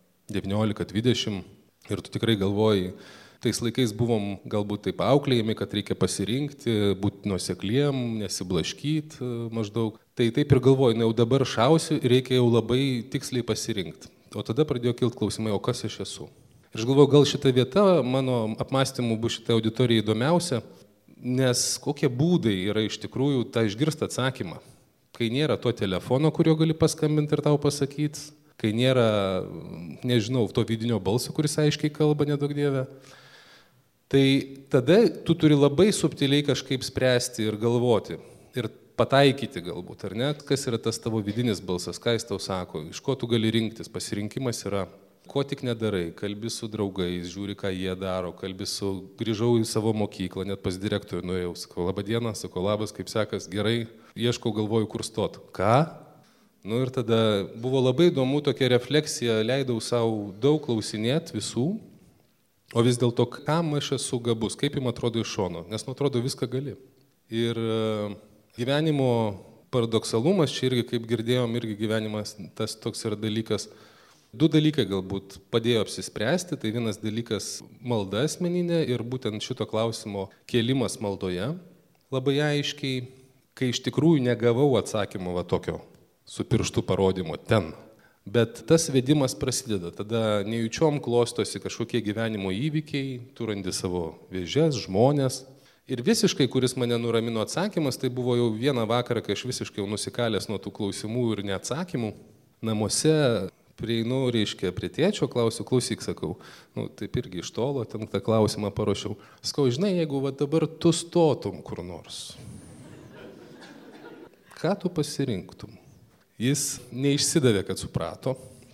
19-20 ir tu tikrai galvoji, tais laikais buvom galbūt taip auklėjami, kad reikia pasirinkti, būti nuosekliem, nesiblaškyti maždaug. Tai taip ir galvoju, jau dabar šausiu ir reikia jau labai tiksliai pasirinkti. O tada pradėjo kilti klausimai, o kas aš esu? Ir aš galvoju, gal šita vieta mano apmąstymų bus šitą auditoriją įdomiausia, nes kokie būdai yra iš tikrųjų tą išgirsti atsakymą. Kai nėra to telefono, kurio gali paskambinti ir tau pasakyti, kai nėra, nežinau, to vidinio balso, kuris aiškiai kalba, nedaug dieve, tai tada tu turi labai subtiliai kažkaip spręsti ir galvoti. Ir pataikyti galbūt, ar ne? Kas yra tas tavo vidinis balsas, ką jis tau sako, iš ko tu gali rinktis. Pasirinkimas yra, ko tik nedarai, kalbi su draugais, žiūri, ką jie daro, grįžau į savo mokyklą, net pas direktorių nuėjau, sakau, laba diena, sakau, labas, kaip sekas, gerai, ieškau, galvoju, kur stot. Ką? Nu ir tada buvo labai įdomu tokia refleksija, leidau savo daug klausinėti visų, o vis dėlto, kam aš esu gabus, kaip jums atrodo iš šono, nes atrodo viską gali. Ir gyvenimo paradoksalumas, čia irgi, kaip girdėjom, irgi gyvenimas tas toks yra dalykas. Du dalykai galbūt padėjo apsispręsti, tai vienas dalykas malda asmeninė ir būtent šito klausimo kėlimas maldoje. Labai aiškiai, kai iš tikrųjų negavau atsakymo va tokio su pirštų parodymo ten. Bet tas vedimas prasideda, tada nejučiom klostosi kažkokie gyvenimo įvykiai, tu randi savo vėžes, žmonės. Ir visiškai, kuris mane nuramino atsakymas, tai buvo jau vieną vakarą, kai aš visiškai jau nusikalęs nuo tų klausimų ir neatsakymų. Namuose prieinu, reiškia, prie tėčio, klausiu, klausyk, sakau, taip irgi iš tolo, ten tą klausimą paruošiau. Sakau, žinai, jeigu va dabar tu stotum kur nors, ką tu pasirinktum? Jis neišsidavė, kad suprato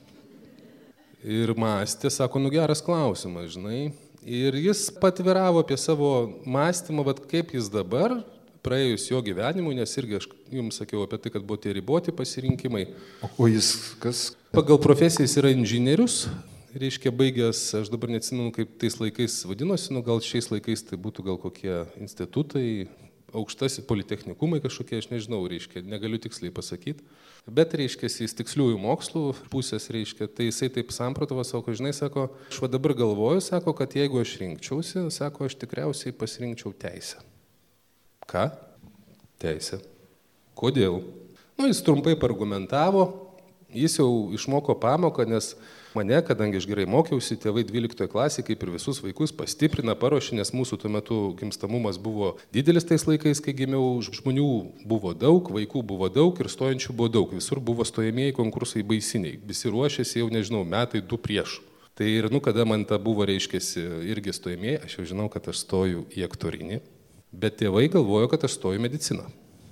ir mąstė, sako, geras klausimas, žinai. Ir jis patviravo apie savo mąstymą, kaip jis dabar, praėjus jo gyvenimui, nes irgi aš jums sakiau apie tai, kad buvo tie riboti pasirinkimai. O jis kas? Pagal profesiją jis yra inžinierius, reiškia baigęs, aš dabar neatsimenu, kaip tais laikais vadinosi, gal šiais laikais tai būtų gal kokie institutai, aukštasi politechnikumai kažkokie, aš nežinau, reiškia, negaliu tiksliai pasakyti. Bet, reiškia, jis tiksliųjų mokslų pusės, reiškia, tai jisai taip samprotavo, sako, žinai, sako, aš va dabar galvoju, sako, kad jeigu aš rinkčiausi, sako, aš tikriausiai pasirinkčiau teisę. Ką? Teisę. Kodėl? Jis trumpai argumentavo, jis jau išmoko pamoką, nes mane, kadangi aš gerai mokiausi, tėvai 12 klasėje, kaip ir visus vaikus, pastiprina, paruošė, nes mūsų tuo metu gimstamumas buvo didelis tais laikais, kai gimiau, žmonių buvo daug, vaikų buvo daug ir stojančių buvo daug. Visur buvo stojamieji konkursai baisiniai. Visi ruošėsi jau, nežinau, metai 2 prieš. Tai ir, kada man ta buvo, reiškėsi, irgi stojamieji, aš jau žinau, kad aš stoju į aktorinį, bet tėvai galvojo, kad aš stoju į mediciną.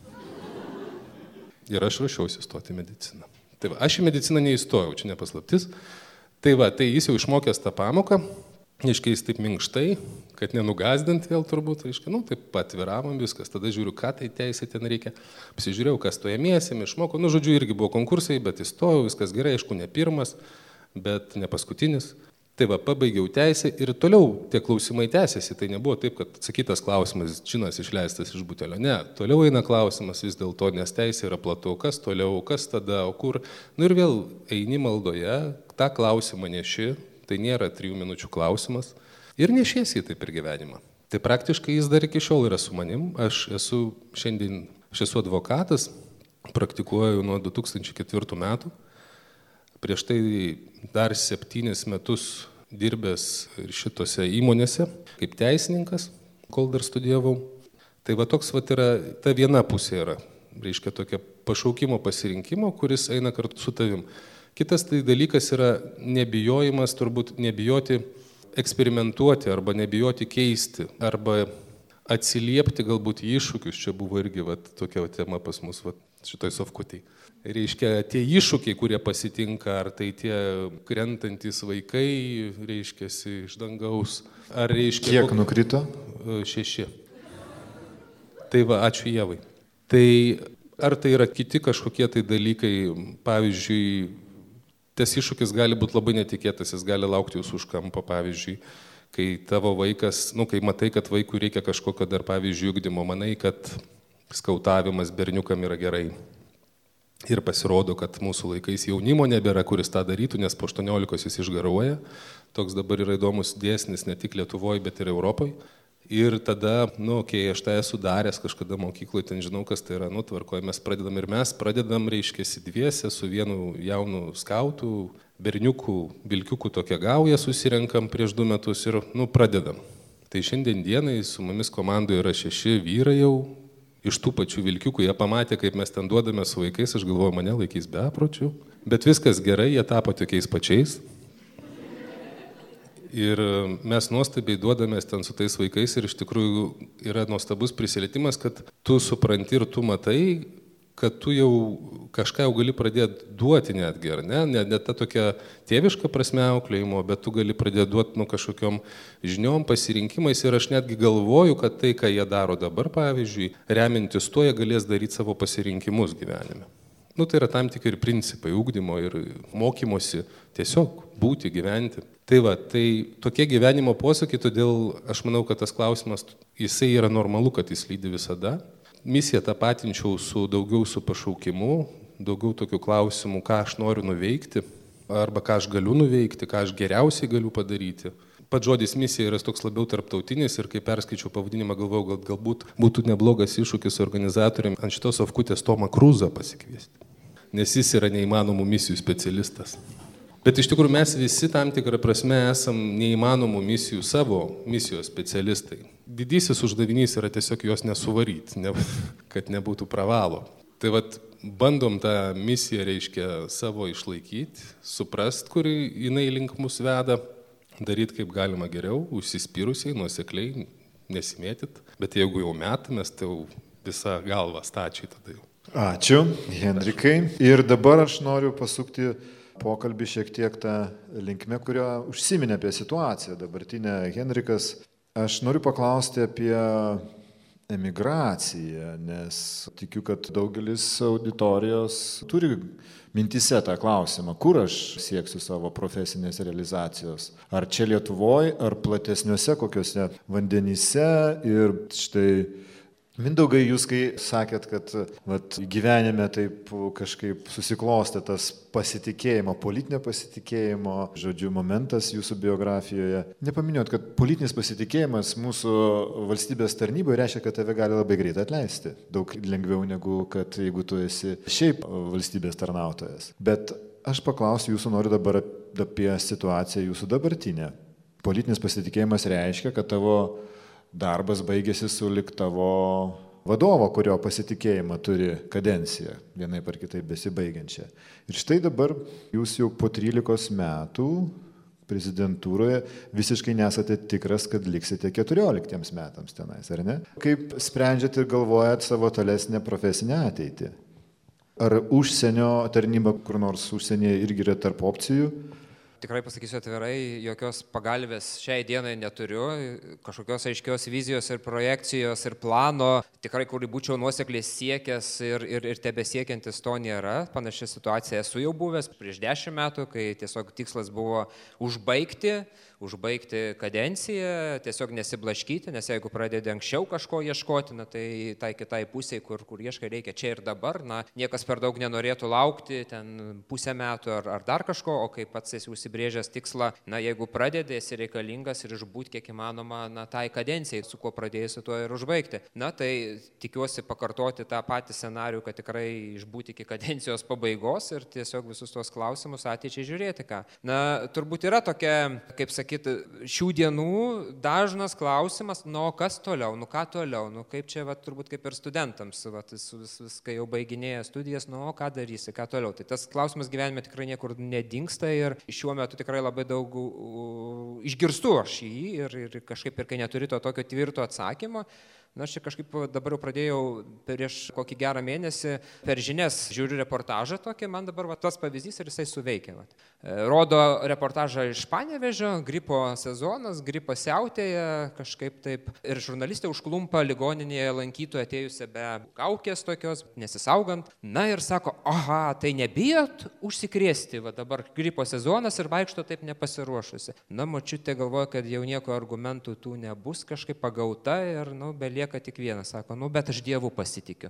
Ir aš ruošiausi stoti į mediciną. Tai va, aš į mediciną neįstojau, čia nepaslaptis. Tai va, tai jis jau išmokęs tą pamoką, reiškia, jis taip minkštai, kad nenugazdint vėl turbūt, reiškia, taip patviravom viskas, tada žiūriu, ką tai teisė ten reikia, pasižiūrėjau, kas stojamiesiem, išmokau, žodžiu, irgi buvo konkursai, bet įstojau, viskas gerai, aišku, ne pirmas, bet ne paskutinis. Tai va, pabaigiau teisę ir toliau tie klausimai tęsiasi, tai nebuvo taip, kad sakytas klausimas, džinas išleistas iš butelio, ne, toliau eina klausimas vis dėlto, nes teisė yra platu, kas toliau, kas tada, o kur, ir vėl eini maldoje, tą klausimą neši, tai nėra 3 minučių klausimas ir nešiesi taip ir gyvenimą. Tai praktiškai jis dar iki šiol yra su manim, aš esu advokatas, praktikuoju nuo 2004 metų. Prieš tai dar 7 metus dirbęs šitose įmonėse kaip teisininkas, kol dar studijavau. Tai va toks va yra, ta viena pusė yra, reiškia tokia pašaukimo pasirinkimo, kuris eina kartu su tavim. Kitas tai dalykas yra nebijojimas, turbūt nebijoti eksperimentuoti arba nebijoti keisti, arba atsiliepti galbūt į iššūkius. Čia buvo irgi va tokia tema pas mus. Va. šitoj sofkutėj. Reiškia, tie iššūkiai, kurie pasitinka, ar tai tie krentantis vaikai, reiškia, iš dangaus, ar reiškia... Kiek nukrito? 6. Tai va, ačiū Ievai. Tai ar tai yra kiti kažkokie tai dalykai, pavyzdžiui, tas iššūkis gali būti labai netikėtas, jis gali laukti jūsų už kampo, pavyzdžiui, kai tavo vaikas, kai matai, kad vaikui reikia kažkokio dar, pavyzdžiui, ugdymo, manai, kad skautavimas berniukam yra gerai. Ir pasirodo, kad mūsų laikais jaunimo nebėra, kuris tą darytų, nes po 18 jis išgaruoja. Toks dabar yra įdomus dėsnis ne tik Lietuvoje, bet ir Europoje. Ir tada, kai aš tai esu daręs kažkada mokykloje, ten žinau, kas tai yra, tvarkoje, mes pradedam, reiškia, dviese su vienu jaunu skautu, berniukų, vilkiukų tokia gauja susirenkam prieš 2 metus ir, pradedam. Tai šiandien dienai su mumis komandoje yra 6 vyrai jau, iš tų pačių vilkiukų, jie pamatė, kaip mes ten duodame su vaikais, aš galvoju, mane laikys bepročių, bet viskas gerai, jie tapo tokiais pačiais. Ir mes nuostabiai duodamės ten su tais vaikais ir iš tikrųjų yra nuostabus prisilietimas, kad tu supranti ir tu matai, kad tu jau kažką jau gali pradėti duoti netgi, ar ne? Ne ta tokia tėviška prasme auklėjimo, bet tu gali pradėti duoti kažkokiom žiniom, pasirinkimais ir aš netgi galvoju, kad tai, ką jie daro dabar, pavyzdžiui, remintis tuo, jie galės daryti savo pasirinkimus gyvenime. Tai yra tam tikri principai ugdymo ir mokymosi tiesiog būti, gyventi. Tai va, tai tokie gyvenimo posakiai, todėl aš manau, kad tas klausimas, jisai yra normalu, kad jis lydi visada. Misiją tapatinčiau daugiau su pašaukimu, daugiau tokių klausimų, ką aš noriu nuveikti, arba ką aš galiu nuveikti, ką aš geriausiai galiu padaryti. Pats žodis misija yra toks labiau tarptautinis ir kai perskaičiau pavadinimą, galvojau, galbūt būtų neblogas iššūkis organizatoriam ant šitos sofkutės Tomą Kruzą pasikviesti, nes jis yra neįmanomų misijų specialistas. Bet iš tikrųjų mes visi tam tikrą prasme esam neįmanomų misijų savo misijos specialistai. Didysis uždavinys yra tiesiog juos nesuvaryti, kad nebūtų pravalo. Tai vat bandom tą misiją, reiškia, savo išlaikyti, suprast, kur jinai link mus veda, daryti kaip galima geriau, užsispyrusiai, nuosekliai, nesimėtit. Bet jeigu jau metamės, tai jau visą galvą stačiai tada jau. Ačiū, Henrikai. Ir dabar aš noriu pasukti pokalbį šiek tiek tą linkmę, kurio užsiminė apie situaciją dabartinę Henrikas. Aš noriu paklausti apie emigraciją, nes tikiu, kad daugelis auditorijos turi mintise tą klausimą, kur aš sieksiu savo profesinės realizacijos. Ar čia Lietuvoje, ar platesniuose kokiuose vandenyse. Ir štai, Mindaugai, jūs kai sakėt, kad gyvenime taip kažkaip susiklostė tas pasitikėjimo, politinio pasitikėjimo, momentas jūsų biografijoje. Nepaminėjot, kad politinis pasitikėjimas mūsų valstybės tarnyboje reiškia, kad tave gali labai greitai atleisti. Daug lengviau negu kad jeigu tu esi šiaip valstybės tarnautojas. Bet aš paklausiu jūsų, noriu dabar apie situaciją jūsų dabartinę. Politinis pasitikėjimas reiškia, kad tavo darbas baigėsi sulig tavo vadovo, kurio pasitikėjimą turi kadenciją, vienaip ar kitaip besibaigiančią. Ir štai dabar jūs jau po 13 metų prezidentūroje visiškai nesate tikras, kad liksite 14 metams tenais, ar ne? Kaip sprendžiat ir galvojat savo tolesnę profesinę ateitį? Ar užsienio tarnyba kur nors užsienyje irgi yra tarp opcijų? Tikrai pasakysiu atvirai, jokios pagalbės šiai dienai neturiu, kažkokios aiškios vizijos ir projekcijos ir plano, tikrai kurį būčiau nuosekliai siekęs ir tebesiekiantis to nėra. Panašią situaciją esu jau buvęs prieš 10 metų, kai tiesiog tikslas buvo užbaigti kadenciją, tiesiog nesiblaškyti, nes jeigu pradedi anksčiau kažko ieškoti, tai kitai pusiai, kur ieškai reikia čia ir dabar, niekas per daug nenorėtų laukti ten pusę metų ar dar kažko, o kai pats esi užsibrėžęs tikslą, jeigu pradedi, esi reikalingas ir išbūti kiek įmanoma tai kadencijai, su kuo pradėjusi tuo ir užbaigti. Tai tikiuosi pakartoti tą patį scenarijų, kad tikrai išbūti iki kadencijos pabaigos ir tiesiog visus tuos klausimus ateičiai žiūrėti ką. Turbūt yra tokia, kaip sakyti, šių dienų dažnas klausimas, kas toliau, ką toliau, kaip čia, turbūt kaip ir studentams, kai jau baiginėja studijas, ką darysi, ką toliau. Tai tas klausimas gyvenime tikrai niekur nedingsta ir šiuo metu tikrai labai daug išgirstu aš jį ir kažkaip ir kai neturi to tokio tvirto atsakymo, Na, aš čia kažkaip dabar jau pradėjau prieš kokį gerą mėnesį per žinias žiūriu reportažą tokį, man dabar tas pavyzdys ir jisai suveikia. Rodo reportažą iš Panevėžio, gripo sezonas, gripas siautėja, kažkaip taip. Ir žurnalistė užklumpa ligoninėje lankytoją atėjusią be kaukės tokios, nesisaugant. Na ir sako, aha, tai nebijot užsikrėsti, va dabar gripo sezonas ir vaikšto taip nepasiruošusi. Na, močiutė galvoja, kad jau nieko argumentų tų nebus, kažkaip pagauta ir, belieka tik vienas, sako, bet aš Dievu pasitikiu.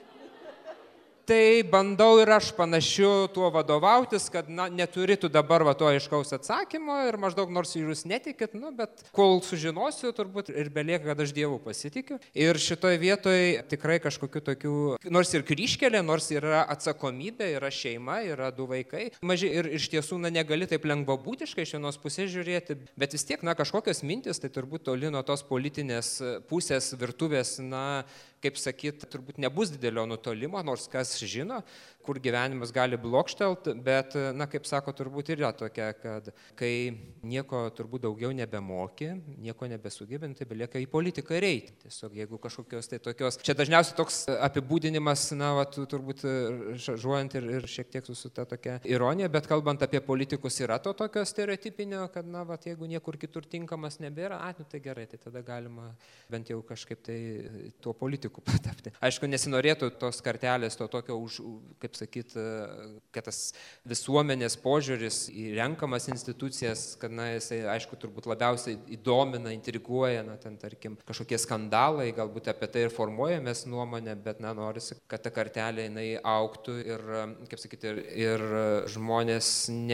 Tai bandau ir aš panašiu tuo vadovautis, kad neturi tu dabar to aiškaus atsakymo ir maždaug nors jūs netikit, bet kol sužinosiu, turbūt ir belieka, kad aš Dievu pasitikiu. Ir šitoje vietoje tikrai kažkokiu tokiu, nors ir kryžkelė, nors yra atsakomybė, yra šeima, yra 2 vaikai. Maži ir iš tiesų negali taip lengvabūtiškai iš vienos pusės žiūrėti, bet vis tiek kažkokios mintis, tai turbūt toli nuo tos politinės pusės virtuvės, kaip sakyt, turbūt nebus didelio nutolimo, nors kas žino, kur gyvenimas gali blokštelt, bet, kaip sako, turbūt yra tokia, kad kai nieko turbūt daugiau nebemoki, nieko nebesugebinti, tai belieka į politiką reiti. Tiesiog jeigu kažkokios tai tokios, čia dažniausiai toks apibūdinimas, turbūt žuojant ir šiek tiek su ta tokia ironija, bet kalbant apie politikus yra to tokio stereotipinio, kad, jeigu niekur kitur tinkamas nebėra, tai gerai, tai tada galima bent jau kažkaip tai tuo politiku patapti. Aišku, nesinorėtų tos kartelės, to tokio, kaip sakyt, kad tas visuomenės požiūris į renkamas institucijas, kad, jisai, aišku, turbūt labiausiai įdomina, intriguoja, ten, tarkim, kažkokie skandalai, galbūt apie tai ir formuojamės nuomonę, bet, norisi, kad ta kartelė, jinai augtų ir, kaip sakyt, ir žmonės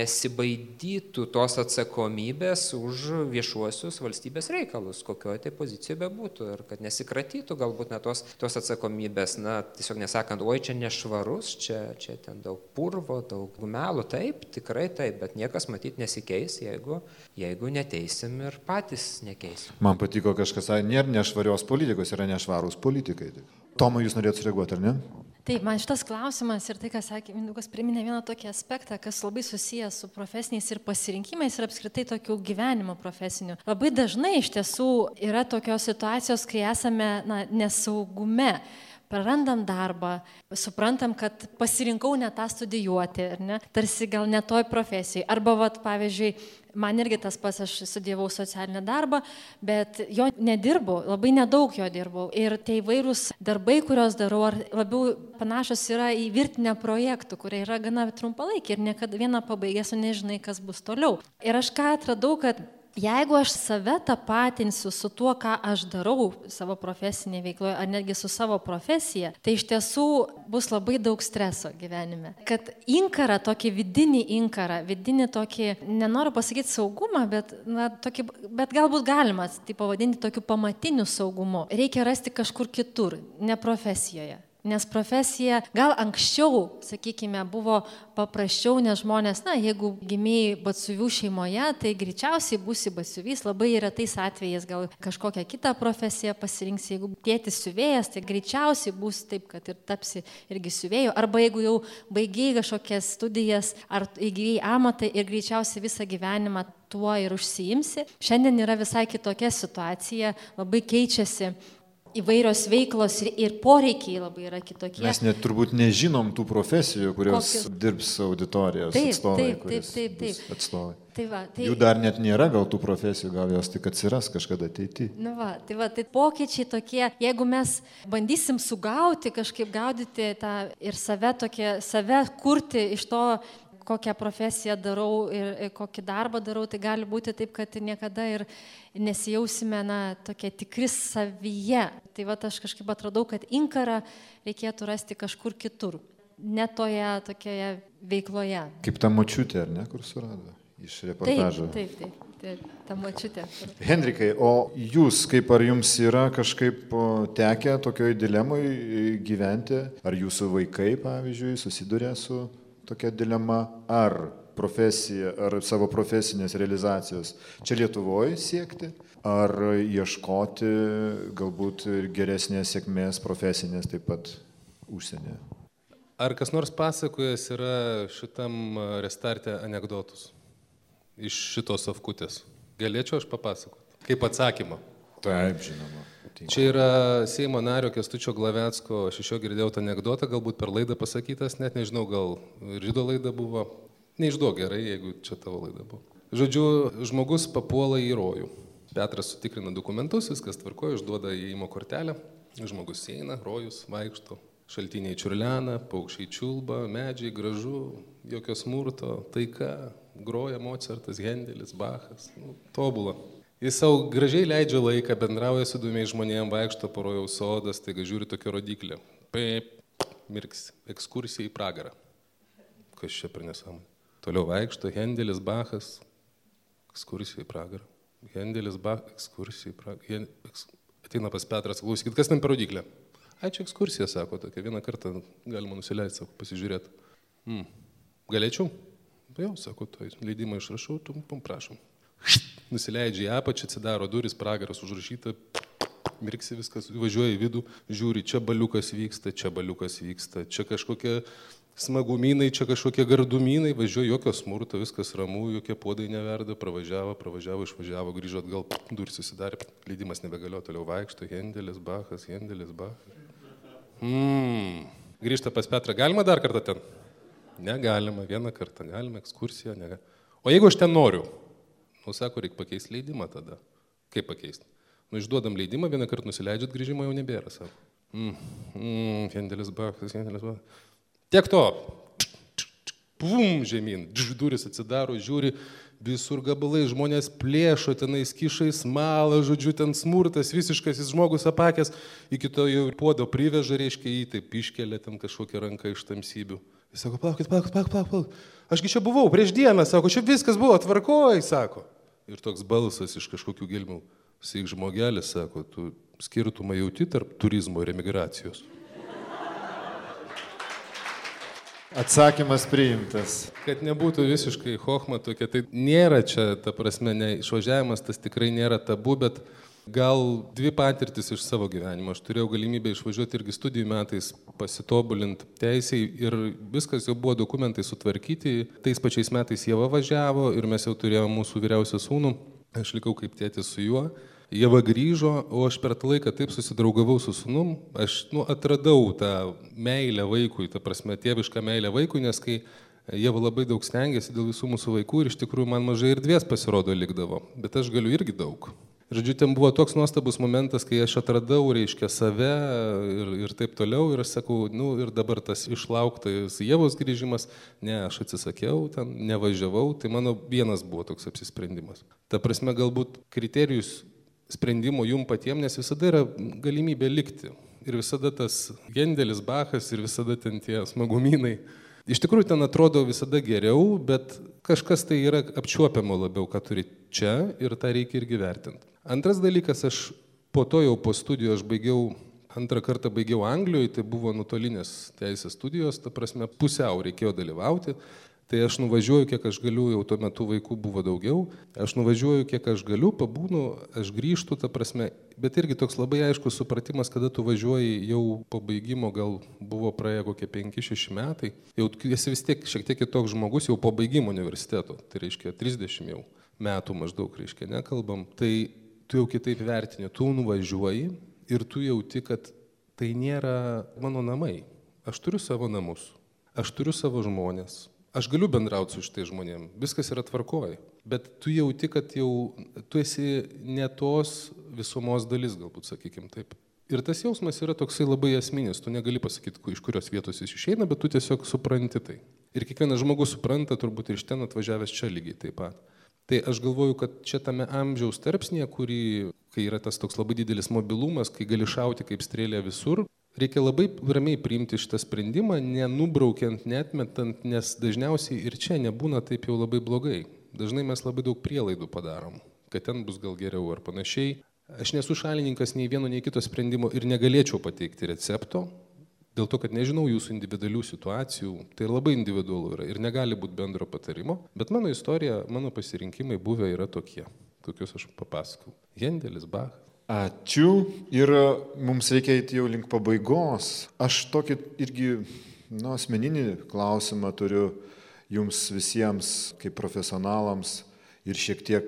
nesibaidytų tos atsakomybės už viešuosius valstybės reikalus, kokioje tai pozicijoje bebūtų, ir kad nesikratytų galbūt tos atsakomybės, tiesiog nesakant, oi, čia nešvarus, čia ten daug purvo, daug melų, taip, tikrai taip, bet niekas matyt nesikeis, jeigu neteisim ir patys nekeisim. Man patiko kažkas, nėra nešvarios politikos, yra nešvarūs politikai. Tomai, jūs norėtumėte sureaguoti, ar ne? Taip, man šitas klausimas ir tai, ką sakė Mindaugas, priminė vieną tokį aspektą, kas labai susijęs su profesiniais ir pasirinkimais ir apskritai tokių gyvenimo profesinių. Labai dažnai iš tiesų yra tokios situacijos, kai esame nesaugume. Prarandam darbą, suprantam, kad pasirinkau ne tą studijuoti, tarsi gal ne toj profesijai. Arba, pavyzdžiui, man irgi tas pats, aš studijavau socialinį darbą, bet jo nedirbau, labai nedaug jo dirbau. Ir tie įvairūs darbai, kuriuos darau, ar labiau panašus yra į virtinę projektų, kurie yra gana trumpalaikiai ir niekada vieną pabaigęs, nežinai, kas bus toliau. Ir aš ką atradau, kad jeigu aš save tapatinsiu su tuo, ką aš darau savo profesinėje veikloje, ar netgi su savo profesija, tai iš tiesų bus labai daug streso gyvenime. Kad inkarą, tokį vidinį tokį, nenoriu pasakyti saugumą, bet galbūt galima tai pavadinti tokiu pamatiniu saugumu, reikia rasti kažkur kitur, ne profesijoje. Nes profesija gal anksčiau, sakykime, buvo paprasčiau, nes žmonės, jeigu gimėjai batsiuvių šeimoje, tai greičiausiai būsi batsiuvys, labai retais atvejais gal kažkokią kitą profesiją pasirinksi, jeigu tėtis siuvėjas, tai greičiausiai bus taip, kad ir tapsi irgi siuvėjų, arba jeigu jau baigėjai kažkokias studijas, ar įgyjai amatą ir greičiausiai visą gyvenimą tuo ir užsiimsi. Šiandien yra visai kitokia situacija, labai keičiasi įvairios veiklos ir poreikiai labai yra kitokie. Mes net turbūt nežinom tų profesijų, kurios dirbs auditorijos atstovai. Taip. Jų dar net nėra gal tų profesijų, gal jos tik atsiras kažkada ateityje. Tai pokyčiai tokie, jeigu mes bandysim sugauti, kažkaip gaudyti tą ir save kurti iš to, kokią profesiją darau ir kokį darbą darau, tai gali būti taip, kad niekada ir nesijausime tokie tikri savyje. Tai aš kažkaip atradau, kad inkarą reikėtų rasti kažkur kitur, ne toje tokioje veikloje. Kaip ta močiutė, ar ne, kur surado iš reportažo? Taip, ta močiutė. Henrikai, o jūs, ar jums yra kažkaip tekę tokioj dilemoj gyventi? Ar jūsų vaikai, pavyzdžiui, susiduria su tokia dilema, ar profesija, ar savo profesinės realizacijos čia Lietuvoje siekti, ar ieškoti galbūt geresnės sėkmės profesinės taip pat užsienyje? Ar kas nors pasakojęs yra šitam restarte anekdotus iš šitos Sofkutės? Galėčiau aš papasakoti? Kaip atsakymą? Taip, žinoma. nutinka? Čia yra Seimo nario Kęstučio Glavecko, aš iš jo girdėjau tą anekdotą, galbūt per laidą pasakytas, net nežinau, gal Rido laida buvo. Neišduok gerai, jeigu čia tavo laida buvo. Žodžiu, žmogus papuola į rojų. Petras sutikrina dokumentus, viskas tvarkoja, išduoda įėjimo kortelę. Žmogus eina, rojus, vaikšto, šaltiniai čiurlena, paukščiai čiulba, medžiai gražu, jokio smurto, taika, groja Mocartas, Hendelis, Bachas, tobula. Jis savo gražiai leidžia laiką, bendrauja su įdomiais žmonėms, vaikšto po rojaus sodas, taigi žiūri tokią rodiklę. Mirks, ekskursija į pragarą. Kas čia per nesąmonė? Toliau vaikšto, Hendelis, Bachas, ekskursija į pragarą. Hendelis, Bachas, ekskursija į pragarą. Ateina pas Petras, klausykit, kas ten per rodiklę? Ai, čia ekskursija, sako, tokia, vieną kartą galima nusileisti, sako, pasižiūrėti. Galėčiau? Jau, sako, tai leidimą išrašau, prašom. Nusileidžia į apačią, atsidaro duris, pragaras užrašyta, mirksi viskas, važiuoja į vidų, žiūri, čia baliukas vyksta, čia kažkokie smagumynai, čia kažkokie gardumynai, važiuoja, jokio smurto, viskas ramu, jokie puodai neverda, pravažiavo, išvažiavo, grįžo atgal, duris susidarė, leidimas nebegalio, toliau vaikšto, Hendelis, Bachas. Grįžta pas Petrą, galima dar kartą ten? Negalima, vieną kartą, galima, ekskursija, negalima. O jeigu aš ten noriu? Sako, reikia pakeisti leidimą tada. Kaip pakeisti? Išduodam leidimą, vieną kartą nusileidžiat, grįžimo jau nebėra, sako. Hendelis, Bachas. Tiek to. Pum, žemyn, duris atsidaro, žiūri, visur gabalai, žmonės plėšo, tenais kišai smalą, žodžiu, ten smurtas, visiškas, jis žmogus apakęs, iki to jau puodo priveža, reiškia, jį taip iškelia ten kažkokią ranką iš tamsybių. Jis sako, plaukit. Ašgi čia buvau prieš dieną, sako, čia viskas buvo, tvarkoj, sako. Ir toks balsas iš kažkokių gelmių. Sakyk, žmogelis, sako, tu skirtumą jauti tarp turizmo ir emigracijos. Atsakymas priimtas. Kad nebūtų visiškai chochma tokia, tai nėra čia, ta prasme, išvažiavimas, tas tikrai nėra tabu, bet gal dvi patirtis iš savo gyvenimo. Aš turėjau galimybę išvažiuoti irgi studijų metais, pasitobulinti teisiai ir viskas jau buvo dokumentai sutvarkyti. Tais pačiais metais Ieva važiavo ir mes jau turėjome mūsų vyriausią sūnų. Aš likau kaip tėtis su juo. Ieva grįžo, o aš per tą laiką taip susidraugavau su sūnum. Aš atradau tą meilę vaikui, ta prasme, tėvišką meilę vaikui, nes kai Ieva labai daug stengiasi dėl visų mūsų vaikų ir iš tikrųjų man mažai erdvės pasirodo likdavo. Bet aš galiu irgi daug. Žodžiu, ten buvo toks nuostabus momentas, kai aš atradau, reiškia, save ir taip toliau. Ir aš sakau, ir dabar tas išlauktas Ievos grįžimas, ne, aš atsisakiau, ten nevažiavau, tai mano vienas buvo toks apsisprendimas. Ta prasme, galbūt kriterijus sprendimo jum patiems, nes visada yra galimybė likti. Ir visada tas Hendelis, Bachas ir visada ten tie smagumynai. Iš tikrųjų, ten atrodo visada geriau, bet kažkas tai yra apčiuopiamo labiau, ką turi čia ir tą reikia irgi vertinti. Antras dalykas, aš po to jau po studijų aš antrą kartą baigiau Anglijoje, tai buvo nuotolinės teisės studijos, ta prasme, pusiau reikėjo dalyvauti. Tai aš nuvažiuoju, kiek aš galiu, jau tuo metu vaikų buvo daugiau, aš nuvažiuoju, kiek aš galiu, pabūnu, aš grįžtu, ta prasme, bet irgi toks labai aiškus supratimas, kada tu važiuoji jau po baigimo, gal buvo praėję kokie 5-6 metai, jau esi vis tiek šiek tiek kitoks žmogus jau po baigimo universiteto, tai reiškia 30 jau metų maždaug, reiškia, nekalbam, tai tu jau kitaip vertini, tu nuvažiuoji ir tu jauti, kad tai nėra mano namai, aš turiu savo namus, aš turiu savo žmonės. Aš galiu bendrauti su šitais žmonėm, viskas yra tvarkoje, bet tu jauti, kad jau tu esi ne tos visumos dalis, galbūt, sakykim taip. Ir tas jausmas yra toksai labai esminis, tu negali pasakyti, iš kurios vietos jis išeina, bet tu tiesiog supranti tai. Ir kiekvienas žmogus supranta, turbūt ir iš ten atvažiavęs čia lygiai taip pat. Tai aš galvoju, kad čia tame amžiaus tarpsnėje, kai yra tas toks labai didelis mobilumas, kai gali šauti kaip strėlė visur, reikia labai ramiai priimti šitą sprendimą, nenubraukiant, netmetant, nes dažniausiai ir čia nebūna taip jau labai blogai. Dažnai mes labai daug prielaidų padarom, kad ten bus gal geriau ar panašiai. Aš nesu šalininkas nei vieno, nei kito sprendimo ir negalėčiau pateikti recepto, dėl to, kad nežinau jūsų individualių situacijų, tai labai individualu yra ir negali būti bendro patarimo, bet mano istorija, mano pasirinkimai buvę yra tokie, kokius aš papasakau. Hendelis, Bachas. Ačiū ir mums reikia eiti jau link pabaigos. Aš tokį irgi asmeninį klausimą turiu jums visiems kaip profesionalams ir šiek tiek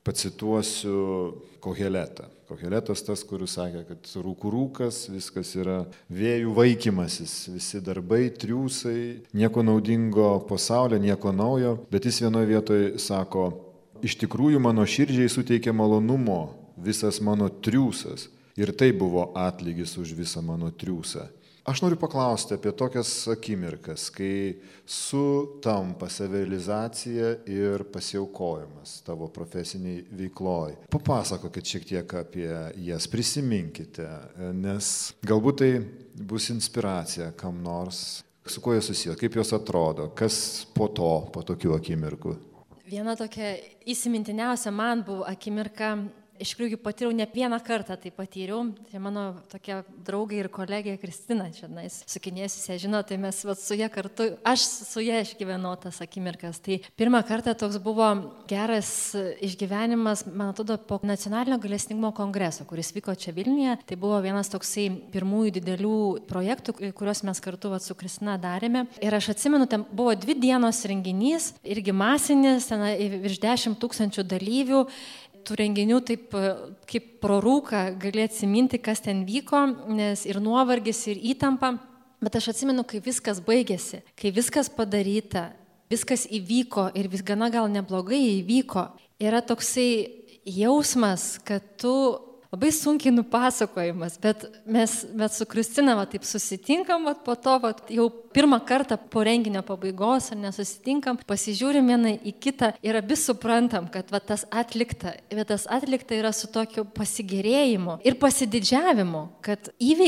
pacituosiu Koheletą. Koheletas tas, kuris sakė, kad rūkų rūkas, viskas yra vėjų vaikymasis, visi darbai, triūsai, nieko naudingo pasaulio, nieko naujo, bet jis vienoje vietoje sako, iš tikrųjų mano širdžiai suteikia malonumo visas mano triūsas ir tai buvo atlygis už visą mano triūsą. Aš noriu paklausti apie tokias akimirkas, kai sutampa savirealizacija ir pasiaukojimas tavo profesiniai veikloj. Papasakokit šiek tiek apie jas, prisiminkite, nes galbūt tai bus inspiracija kam nors, su kuo jos susiję, kaip jos atrodo, kas po tokių akimirkų. Viena tokia įsimintiniausia man buvo akimirka. Iš tikrųjų, patyriau ne vieną kartą, tai patyriau. Tai mano tokia draugė ir kolegė Kristina, šiandien sukinėsiuose, žinot, tai mes su ją kartu, aš su ją išgyvenau tas akimirkas. Tai pirmą kartą toks buvo geras išgyvenimas, man atrodo, po nacionalinio gailestingumo kongreso, kuris vyko čia Vilniuje. Tai buvo vienas toksai pirmųjų didelių projektų, kuriuos mes kartu su Kristina darėme. Ir aš atsimenu, ten buvo 2 dienos renginys, irgi masinis, ten virš 10 000 dalyvių. Tų renginių taip kaip pro rūką gali atsiminti, kas ten vyko, nes ir nuovargis, ir įtampa. Bet aš atsimenu, kai viskas baigėsi, kai viskas padaryta, viskas įvyko ir vis gana gal neblogai įvyko. Yra toksai jausmas, kad tu labai sunkiai nupasakojimas, bet mes su Kristina taip susitinkam, po to jau pirmą kartą po renginio pabaigos ar nesusitinkam, pasižiūrim vieną į kitą ir abi suprantam, kad tas atlikta yra su tokiu pasigėrėjimu ir pasididžiavimu, kad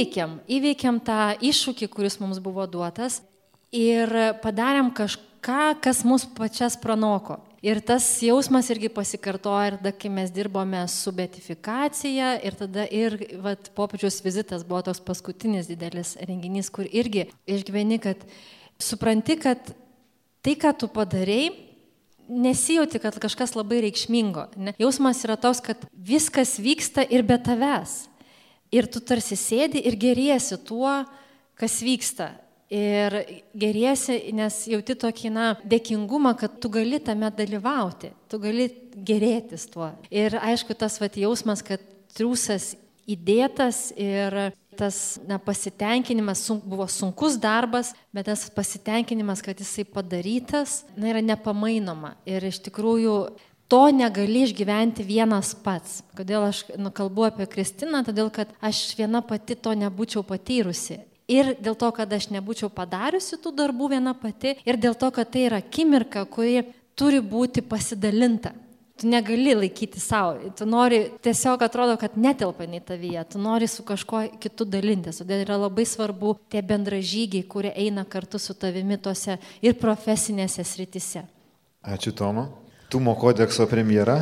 įveikėm tą iššūkį, kuris mums buvo duotas ir padarėm kažką, kas mus pačias pranoko. Ir tas jausmas irgi pasikartoja ir tada, kai mes dirbome su beatifikacija ir tada popiežiaus vizitas buvo toks paskutinis didelis renginys, kur irgi išgyveni, kad supranti, kad tai, ką tu padarei, nesijauti, kad kažkas labai reikšmingo. Ne? Jausmas yra toks, kad viskas vyksta ir be tavęs. Ir tu tarsi sėdi ir gėriesi tuo, kas vyksta. Ir geriesi, nes jauti tokį dėkingumą, kad tu gali tame dalyvauti, tu gali gerėtis tuo. Ir aišku, tas jausmas, kad triūsas įdėtas ir tas pasitenkinimas, buvo sunkus darbas, bet tas pasitenkinimas, kad jisai padarytas, yra nepamainoma. Ir iš tikrųjų to negali išgyventi vienas pats. Kodėl aš kalbu apie Kristiną? Todėl, kad aš viena pati to nebūčiau patyrusi. Ir dėl to, kad aš nebūčiau padariusi tų darbų viena pati, ir dėl to, kad tai yra akimirka, kuri turi būti pasidalinta. Tu negali laikyti savo, tu nori, tiesiog atrodo, kad netelpa į tavyje, tu nori su kažkuo kitu dalintis. Todėl yra labai svarbu tie bendražygiai, kurie eina kartu su tavimi tose ir profesinėse srityse. Ačiū, Toma. Tumo kodekso premjera?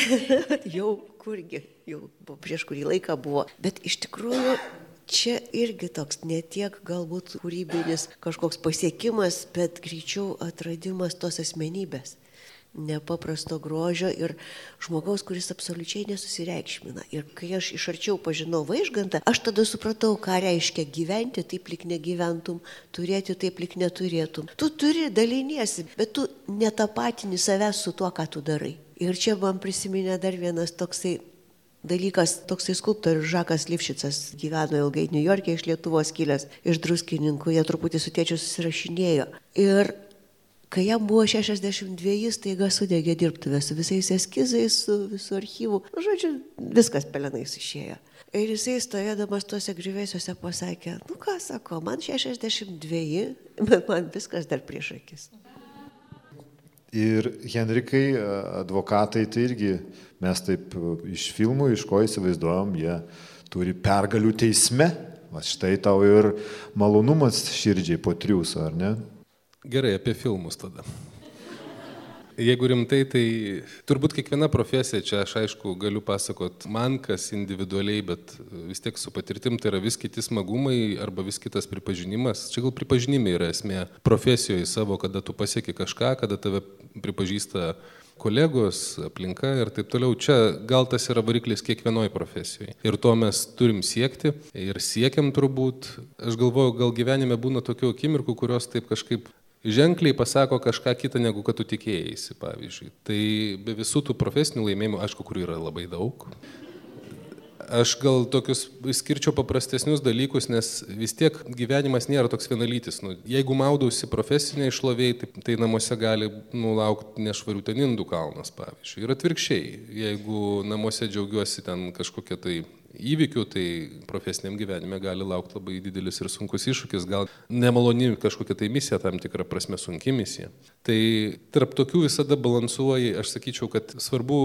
Jau prieš kurį laiką buvo, bet iš tikrųjų čia irgi toks ne tiek galbūt kūrybinis kažkoks pasiekimas, bet greičiau atradimas tos asmenybės, nepaprasto grožio ir žmogaus, kuris absoliučiai nesusireikšmina. Ir kai aš iš arčiau pažinau Vaižgantą, aš tada supratau, ką reiškia gyventi taip, lyg negyventum, turėti taip, lyg neturėtum. Tu turi, daliniesi, bet tu netapatini savęs su tuo, ką tu darai. Ir čia man prisiminė dar vienas toksai dalykas, toksai skulptorius Žakas Lifšicas gyveno ilgai New York'e, iš Lietuvos kilęs, iš Druskininkų, jie truputį su tėčiu susirašinėjo. Ir kai jam buvo 62, staiga sudegė dirbtuvės su visais eskizais, su visų archyvų. Žodžiu, viskas pelenais išėjo. Ir jisai stovėdamas tuose griuvėsiuose pasakė, ką sako, man 62, bet man viskas dar prieš akis. Ir Henrikai, advokatai, tai irgi mes taip iš filmų, iš ko įsivaizduojam, jie turi pergalių teisme. Va štai tau ir malonumas širdžiai po triūso, ar ne? Gerai, apie filmus tada. Jeigu rimtai, tai turbūt kiekviena profesija, čia aš aišku galiu pasakot man, kas individualiai, bet vis tiek su patirtim tai yra vis kiti smagumai arba vis kitas pripažinimas. Čia gal pripažinimai yra esmė profesijoje savo, kada tu pasieki kažką, kada tave pripažįsta kolegos, aplinka ir taip toliau. Čia gal tas yra variklis kiekvienoje profesijoje. Ir to mes turim siekti ir siekiam turbūt. Aš galvoju, gal gyvenime būna tokių akimirkų, kurios taip kažkaip ženkliai pasako kažką kitą, negu kad tu tikėjaisi, pavyzdžiui. Tai be visų tų profesinių laimėjimų, aišku, kurių yra labai daug, aš gal tokius skirčiau paprastesnius dalykus, nes vis tiek gyvenimas nėra toks vienalytis. Jeigu maudausi profesiniai šlovėjai, tai namuose gali laukti nešvarių ten indų kalnas, pavyzdžiui. Ir atvirkščiai, jeigu namuose džiaugiuosi ten kažkokia tai įvykių, tai profesiniam gyvenime gali laukti labai didelis ir sunkus iššūkis, gal nemaloni kažkokia tai misija, tam tikra prasme sunki misija. Tai tarp tokių visada balansuoji, aš sakyčiau, kad svarbu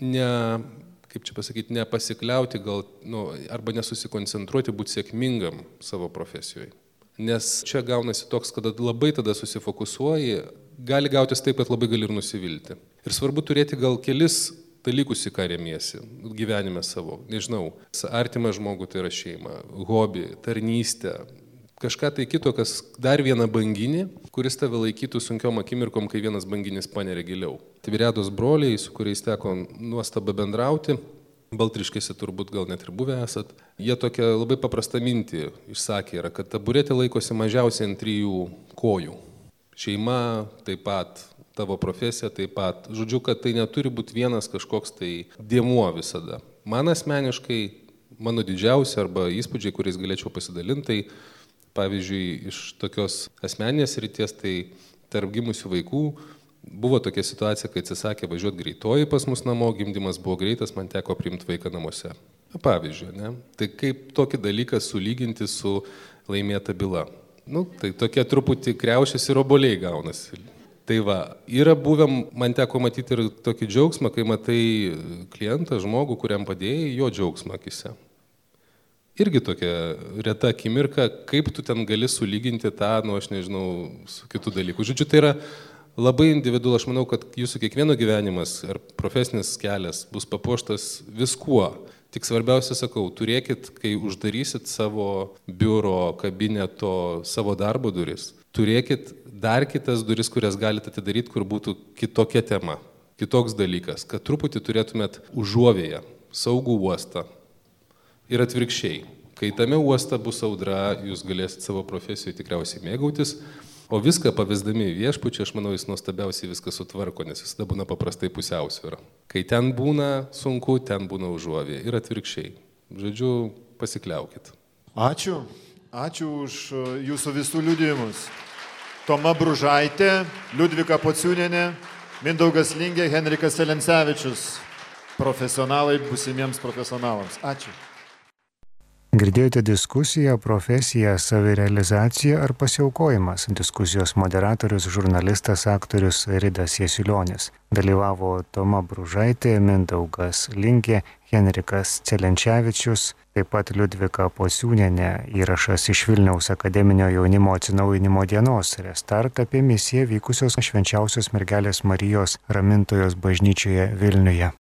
nepasikliauti, arba nesusikoncentruoti, būti sėkmingam savo profesijoje. Nes čia gaunasi toks, kad labai tada susifokusuoji, gali gautis taip, kad labai gali ir nusivilti. Ir svarbu turėti gal kelis dalykus, į ką remiesi gyvenime savo. Nežinau, artimą žmogų, tai yra šeima, hobį, tarnystę, kažką tai kito, kas dar vieną banginį, kuris tave laikytų sunkiom akimirkom, kai vienas banginis paneria giliau. Tvirėdos broliai, su kuriais teko nuostabą bendrauti, Baltriškėse turbūt gal net ir buvę esat, jie tokią labai paprastą mintį išsakė, yra, kad taburetė laikosi mažiausiai ant 3 kojų. Šeima taip pat, tavo profesija taip pat. Žodžiu, kad tai neturi būti vienas kažkoks tai dėmuo visada. Man asmeniškai, mano didžiausia arba įspūdžiai, kuriais galėčiau pasidalinti, tai pavyzdžiui, iš tokios asmeninės ryties, tai tarp gimusių vaikų buvo tokia situacija, kai atsisakė važiuoti greitoji pas mus namo, gimdymas buvo greitas, man teko priimti vaiką namuose. Pavyzdžiui, ne? Tai kaip tokį dalyką sulyginti su laimėta byla? Tai tokie truputį kriaušės ir obuoliai gaunasi. Tai va, yra buvę, man teko matyti ir tokį džiaugsmą, kai matai klientą, žmogų, kuriam padėjai, jo džiaugsmą akise. Irgi tokia reta akimirka, kaip tu ten gali sulyginti tą, aš nežinau, su kitų dalykų. Žodžiu, tai yra labai individualu. Aš manau, kad jūsų kiekvieno gyvenimas ar profesinis kelias bus papuoštas viskuo. Tik svarbiausia, sakau, turėkit, kai uždarysit savo biuro, kabineto, savo darbo duris, turėkit dar kitas duris, kurias galite atidaryti, kur būtų kitokia tema, kitoks dalykas, kad truputį turėtumėt užuovėją, saugų uostą. Ir atvirkščiai, kai tame uoste bus audra, jūs galėsit savo profesijoje tikriausiai mėgautis, o viską pavesdami viešpačiu, aš manau, jis nuostabiausiai viską sutvarko, nes visada būna paprastai pusiausvyra. Kai ten būna sunku, ten būna užuovėja ir atvirkščiai. Žodžiu, pasikliaukit. Ačiū. Ačiū už jūsų visų liudijimus. Toma Bružaitė, Liudvika Pociūnienė, Mindaugas Lingė, Henrikas Celencevičius. Profesionalai būsimiems profesionalams. Ačiū. Girdėjote diskusiją profesija, savirealizacija ar pasiaukojimas. Diskusijos moderatorius, žurnalistas, aktorius Ridas Jasilionis. Dalyvavo Toma Bružaitė, Mindaugas Lingė, Henrikas Celencevičius, taip pat Liudvika Pociūnienė. Įrašas iš Vilniaus akademinio jaunimo atsinaujinimo dienos Restart apie misiją vykusios Švenčiausios mergelės Marijos Ramintojos bažnyčioje Vilniuje.